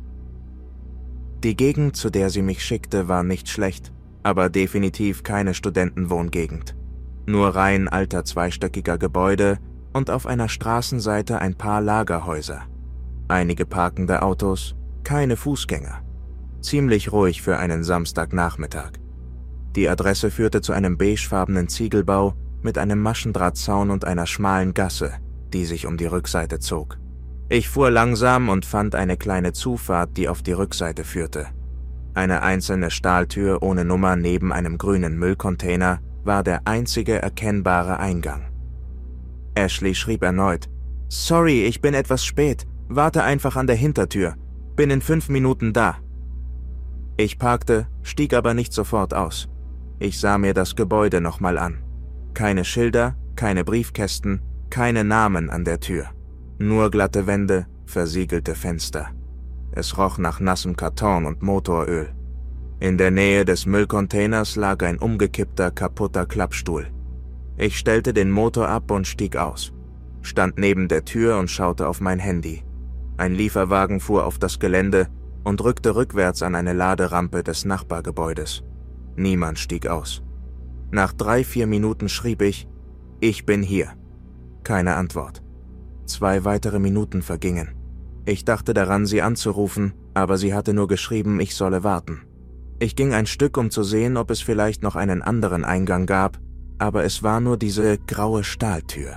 Die Gegend, zu der sie mich schickte, war nicht schlecht, aber definitiv keine Studentenwohngegend. Nur Reihen alter zweistöckiger Gebäude und auf einer Straßenseite ein paar Lagerhäuser. Einige parkende Autos, keine Fußgänger. Ziemlich ruhig für einen Samstagnachmittag. Die Adresse führte zu einem beigefarbenen Ziegelbau mit einem Maschendrahtzaun und einer schmalen Gasse, die sich um die Rückseite zog. Ich fuhr langsam und fand eine kleine Zufahrt, die auf die Rückseite führte. Eine einzelne Stahltür ohne Nummer neben einem grünen Müllcontainer war der einzige erkennbare Eingang. Ashley schrieb erneut: Sorry, ich bin etwas spät. Warte einfach an der Hintertür. Bin in fünf Minuten da. Ich parkte, stieg aber nicht sofort aus. Ich sah mir das Gebäude nochmal an. Keine Schilder, keine Briefkästen, keine Namen an der Tür. Nur glatte Wände, versiegelte Fenster. Es roch nach nassem Karton und Motoröl. In der Nähe des Müllcontainers lag ein umgekippter, kaputter Klappstuhl. Ich stellte den Motor ab und stieg aus, stand neben der Tür und schaute auf mein Handy. Ein Lieferwagen fuhr auf das Gelände und rückte rückwärts an eine Laderampe des Nachbargebäudes. Niemand stieg aus. Nach drei, vier Minuten schrieb ich: Ich bin hier. Keine Antwort. Zwei weitere Minuten vergingen. Ich dachte daran, sie anzurufen, aber sie hatte nur geschrieben, ich solle warten. Ich ging ein Stück, um zu sehen, ob es vielleicht noch einen anderen Eingang gab, aber es war nur diese graue Stahltür.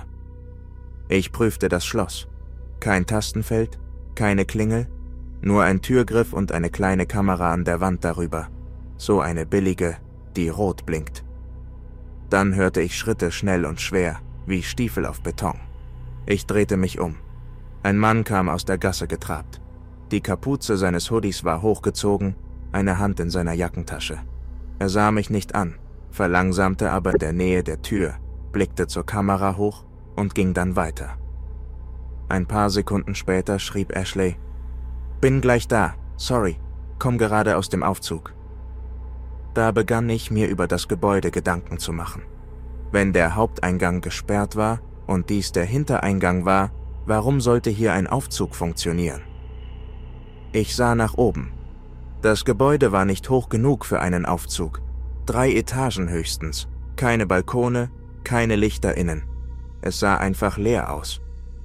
Ich prüfte das Schloss. Kein Tastenfeld, keine Klingel, nur ein Türgriff und eine kleine Kamera an der Wand darüber. So eine billige, die rot blinkt. Dann hörte ich Schritte schnell und schwer, wie Stiefel auf Beton. Ich drehte mich um. Ein Mann kam aus der Gasse getrabt. Die Kapuze seines Hoodies war hochgezogen, eine Hand in seiner Jackentasche. Er sah mich nicht an, verlangsamte aber in der Nähe der Tür, blickte zur Kamera hoch und ging dann weiter. Ein paar Sekunden später schrieb Ashley: »Bin gleich da, sorry, komm gerade aus dem Aufzug.« Da begann ich, mir über das Gebäude Gedanken zu machen. Wenn der Haupteingang gesperrt war und dies der Hintereingang war, warum sollte hier ein Aufzug funktionieren? Ich sah nach oben. Das Gebäude war nicht hoch genug für einen Aufzug. Drei Etagen höchstens, keine Balkone, keine Lichter innen. Es sah einfach leer aus.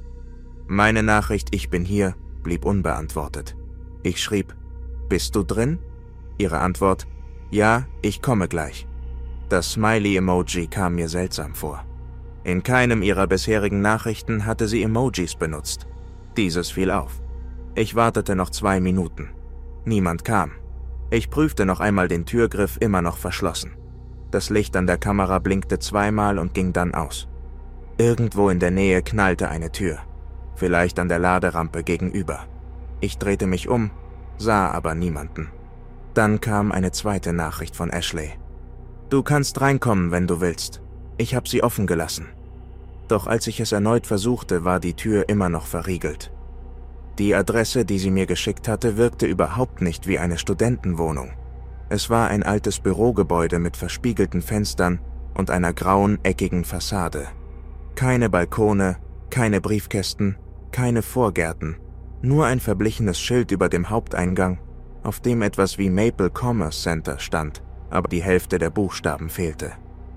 Meine Nachricht »Ich bin hier« blieb unbeantwortet. Ich schrieb: »Bist du drin?« Ihre Antwort: »Ja, ich komme gleich.« Das Smiley-Emoji kam mir seltsam vor. In keinem ihrer bisherigen Nachrichten hatte sie Emojis benutzt. Dieses fiel auf. Ich wartete noch zwei Minuten. Niemand kam. Ich prüfte noch einmal den Türgriff, immer noch verschlossen. Das Licht an der Kamera blinkte zweimal und ging dann aus. Irgendwo in der Nähe knallte eine Tür. Vielleicht an der Laderampe gegenüber. Ich drehte mich um, sah aber niemanden. Dann kam eine zweite Nachricht von Ashley. »Du kannst reinkommen, wenn du willst. Ich habe sie offen gelassen.« Doch als ich es erneut versuchte, war die Tür immer noch verriegelt. Die Adresse, die sie mir geschickt hatte, wirkte überhaupt nicht wie eine Studentenwohnung. Es war ein altes Bürogebäude mit verspiegelten Fenstern und einer grauen, eckigen Fassade. Keine Balkone, keine Briefkästen, keine Vorgärten, nur ein verblichenes Schild über dem Haupteingang, auf dem etwas wie Maple Commerce Center stand, aber die Hälfte der Buchstaben fehlte.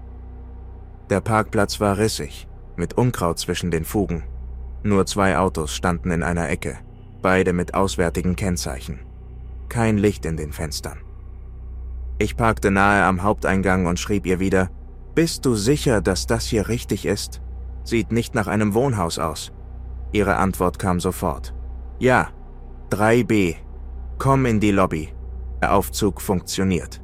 Der Parkplatz war rissig, mit Unkraut zwischen den Fugen. Nur zwei Autos standen in einer Ecke, beide mit auswärtigen Kennzeichen. Kein Licht in den Fenstern. Ich parkte nahe am Haupteingang und schrieb ihr wieder: »Bist du sicher, dass das hier richtig ist? Sieht nicht nach einem Wohnhaus aus.« Ihre Antwort kam sofort: »Ja, drei B. Komm in die Lobby. Der Aufzug funktioniert.«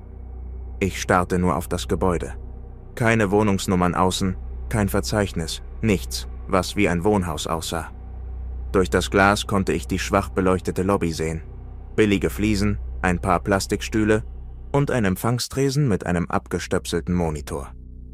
Ich starrte nur auf das Gebäude. Keine Wohnungsnummern außen, kein Verzeichnis, nichts, was wie ein Wohnhaus aussah. Durch das Glas konnte ich die schwach beleuchtete Lobby sehen. Billige Fliesen, ein paar Plastikstühle und ein Empfangstresen mit einem abgestöpselten Monitor.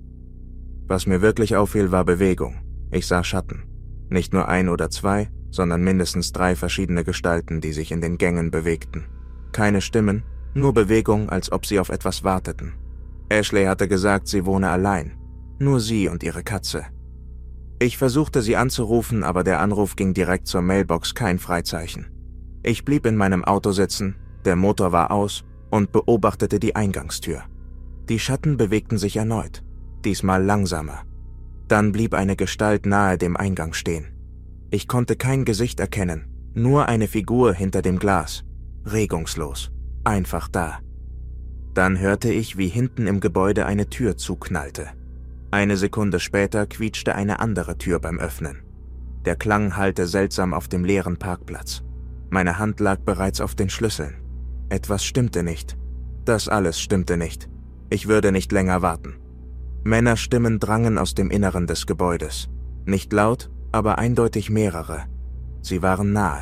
Was mir wirklich auffiel, war Bewegung. Ich sah Schatten. Nicht nur ein oder zwei, sondern mindestens drei verschiedene Gestalten, die sich in den Gängen bewegten. Keine Stimmen, nur Bewegung, als ob sie auf etwas warteten. Ashley hatte gesagt, sie wohne allein. Nur sie und ihre Katze. Ich versuchte sie anzurufen, aber der Anruf ging direkt zur Mailbox, kein Freizeichen. Ich blieb in meinem Auto sitzen, der Motor war aus und beobachtete die Eingangstür. Die Schatten bewegten sich erneut, diesmal langsamer. Dann blieb eine Gestalt nahe dem Eingang stehen. Ich konnte kein Gesicht erkennen, nur eine Figur hinter dem Glas, regungslos, einfach da. Dann hörte ich, wie hinten im Gebäude eine Tür zuknallte. Eine Sekunde später quietschte eine andere Tür beim Öffnen. Der Klang hallte seltsam auf dem leeren Parkplatz. Meine Hand lag bereits auf den Schlüsseln. Etwas stimmte nicht. Das alles stimmte nicht. Ich würde nicht länger warten. Männerstimmen drangen aus dem Inneren des Gebäudes. Nicht laut, aber eindeutig mehrere. Sie waren nahe.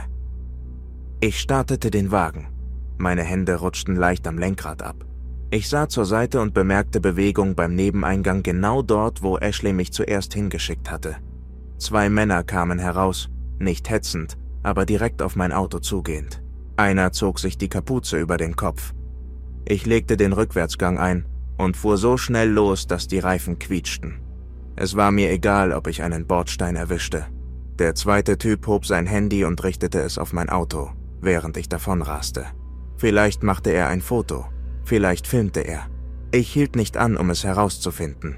Ich startete den Wagen. Meine Hände rutschten leicht am Lenkrad ab. Ich sah zur Seite und bemerkte Bewegung beim Nebeneingang genau dort, wo Ashley mich zuerst hingeschickt hatte. Zwei Männer kamen heraus, nicht hetzend, aber direkt auf mein Auto zugehend. Einer zog sich die Kapuze über den Kopf. Ich legte den Rückwärtsgang ein und fuhr so schnell los, dass die Reifen quietschten. Es war mir egal, ob ich einen Bordstein erwischte. Der zweite Typ hob sein Handy und richtete es auf mein Auto, während ich davonraste. Vielleicht machte er ein Foto, vielleicht filmte er. Ich hielt nicht an, um es herauszufinden.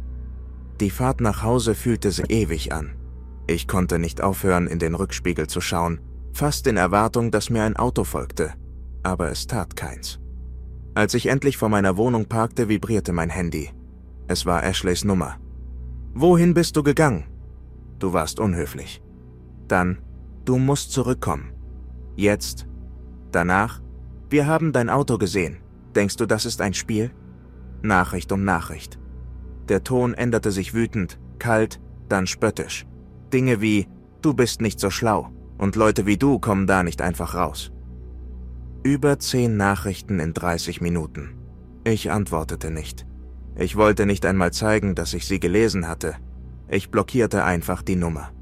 Die Fahrt nach Hause fühlte sich ewig an. Ich konnte nicht aufhören, in den Rückspiegel zu schauen, fast in Erwartung, dass mir ein Auto folgte, aber es tat keins. Als ich endlich vor meiner Wohnung parkte, vibrierte mein Handy. Es war Ashleys Nummer. Wohin bist du gegangen? Du warst unhöflich. Dann, du musst zurückkommen. Jetzt. Danach, wir haben dein Auto gesehen. Denkst du, das ist ein Spiel? Nachricht um Nachricht. Der Ton änderte sich wütend, kalt, dann spöttisch. Dinge wie, du bist nicht so schlau und Leute wie du kommen da nicht einfach raus. Über zehn Nachrichten in dreißig Minuten. Ich antwortete nicht. Ich wollte nicht einmal zeigen, dass ich sie gelesen hatte. Ich blockierte einfach die Nummer.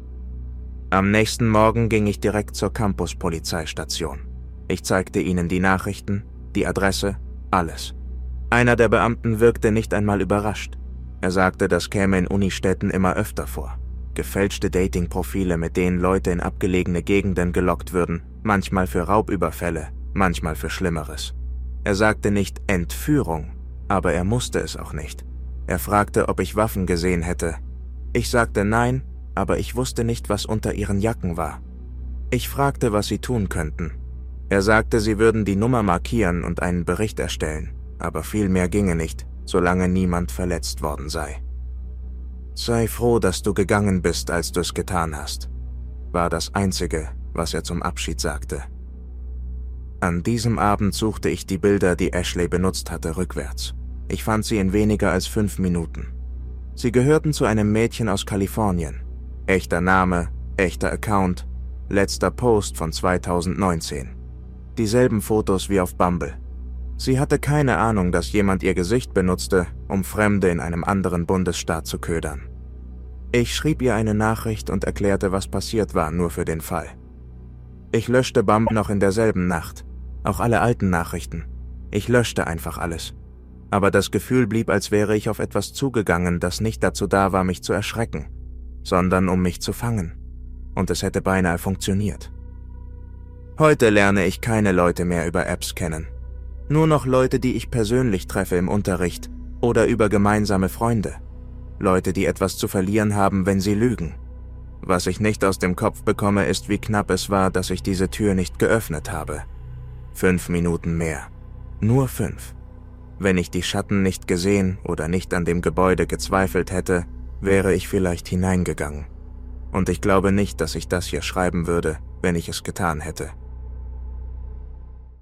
Am nächsten Morgen ging ich direkt zur Campus-Polizeistation. Ich zeigte ihnen die Nachrichten, die Adresse, alles. Einer der Beamten wirkte nicht einmal überrascht. Er sagte, das käme in Unistädten immer öfter vor. Gefälschte Dating-Profile, mit denen Leute in abgelegene Gegenden gelockt würden, manchmal für Raubüberfälle, manchmal für Schlimmeres. Er sagte nicht Entführung, aber er musste es auch nicht. Er fragte, ob ich Waffen gesehen hätte. Ich sagte nein, aber ich wusste nicht, was unter ihren Jacken war. Ich fragte, was sie tun könnten. Er sagte, sie würden die Nummer markieren und einen Bericht erstellen, aber viel mehr ginge nicht, solange niemand verletzt worden sei. Sei froh, dass du gegangen bist, als du es getan hast, war das Einzige, was er zum Abschied sagte. An diesem Abend suchte ich die Bilder, die Ashley benutzt hatte, rückwärts. Ich fand sie in weniger als fünf Minuten. Sie gehörten zu einem Mädchen aus Kalifornien. Echter Name, echter Account, letzter Post von zweitausendneunzehn. Dieselben Fotos wie auf Bumble. Sie hatte keine Ahnung, dass jemand ihr Gesicht benutzte, um Fremde in einem anderen Bundesstaat zu ködern. Ich schrieb ihr eine Nachricht und erklärte, was passiert war, nur für den Fall. Ich löschte Bumble noch in derselben Nacht, auch alle alten Nachrichten. Ich löschte einfach alles. Aber das Gefühl blieb, als wäre ich auf etwas zugegangen, das nicht dazu da war, mich zu erschrecken, sondern um mich zu fangen. Und es hätte beinahe funktioniert. Heute lerne ich keine Leute mehr über Apps kennen. Nur noch Leute, die ich persönlich treffe im Unterricht oder über gemeinsame Freunde. Leute, die etwas zu verlieren haben, wenn sie lügen. Was ich nicht aus dem Kopf bekomme, ist, wie knapp es war, dass ich diese Tür nicht geöffnet habe. Fünf Minuten mehr. Nur fünf. Wenn ich die Schatten nicht gesehen oder nicht an dem Gebäude gezweifelt hätte, wäre ich vielleicht hineingegangen. Und ich glaube nicht, dass ich das hier schreiben würde, wenn ich es getan hätte.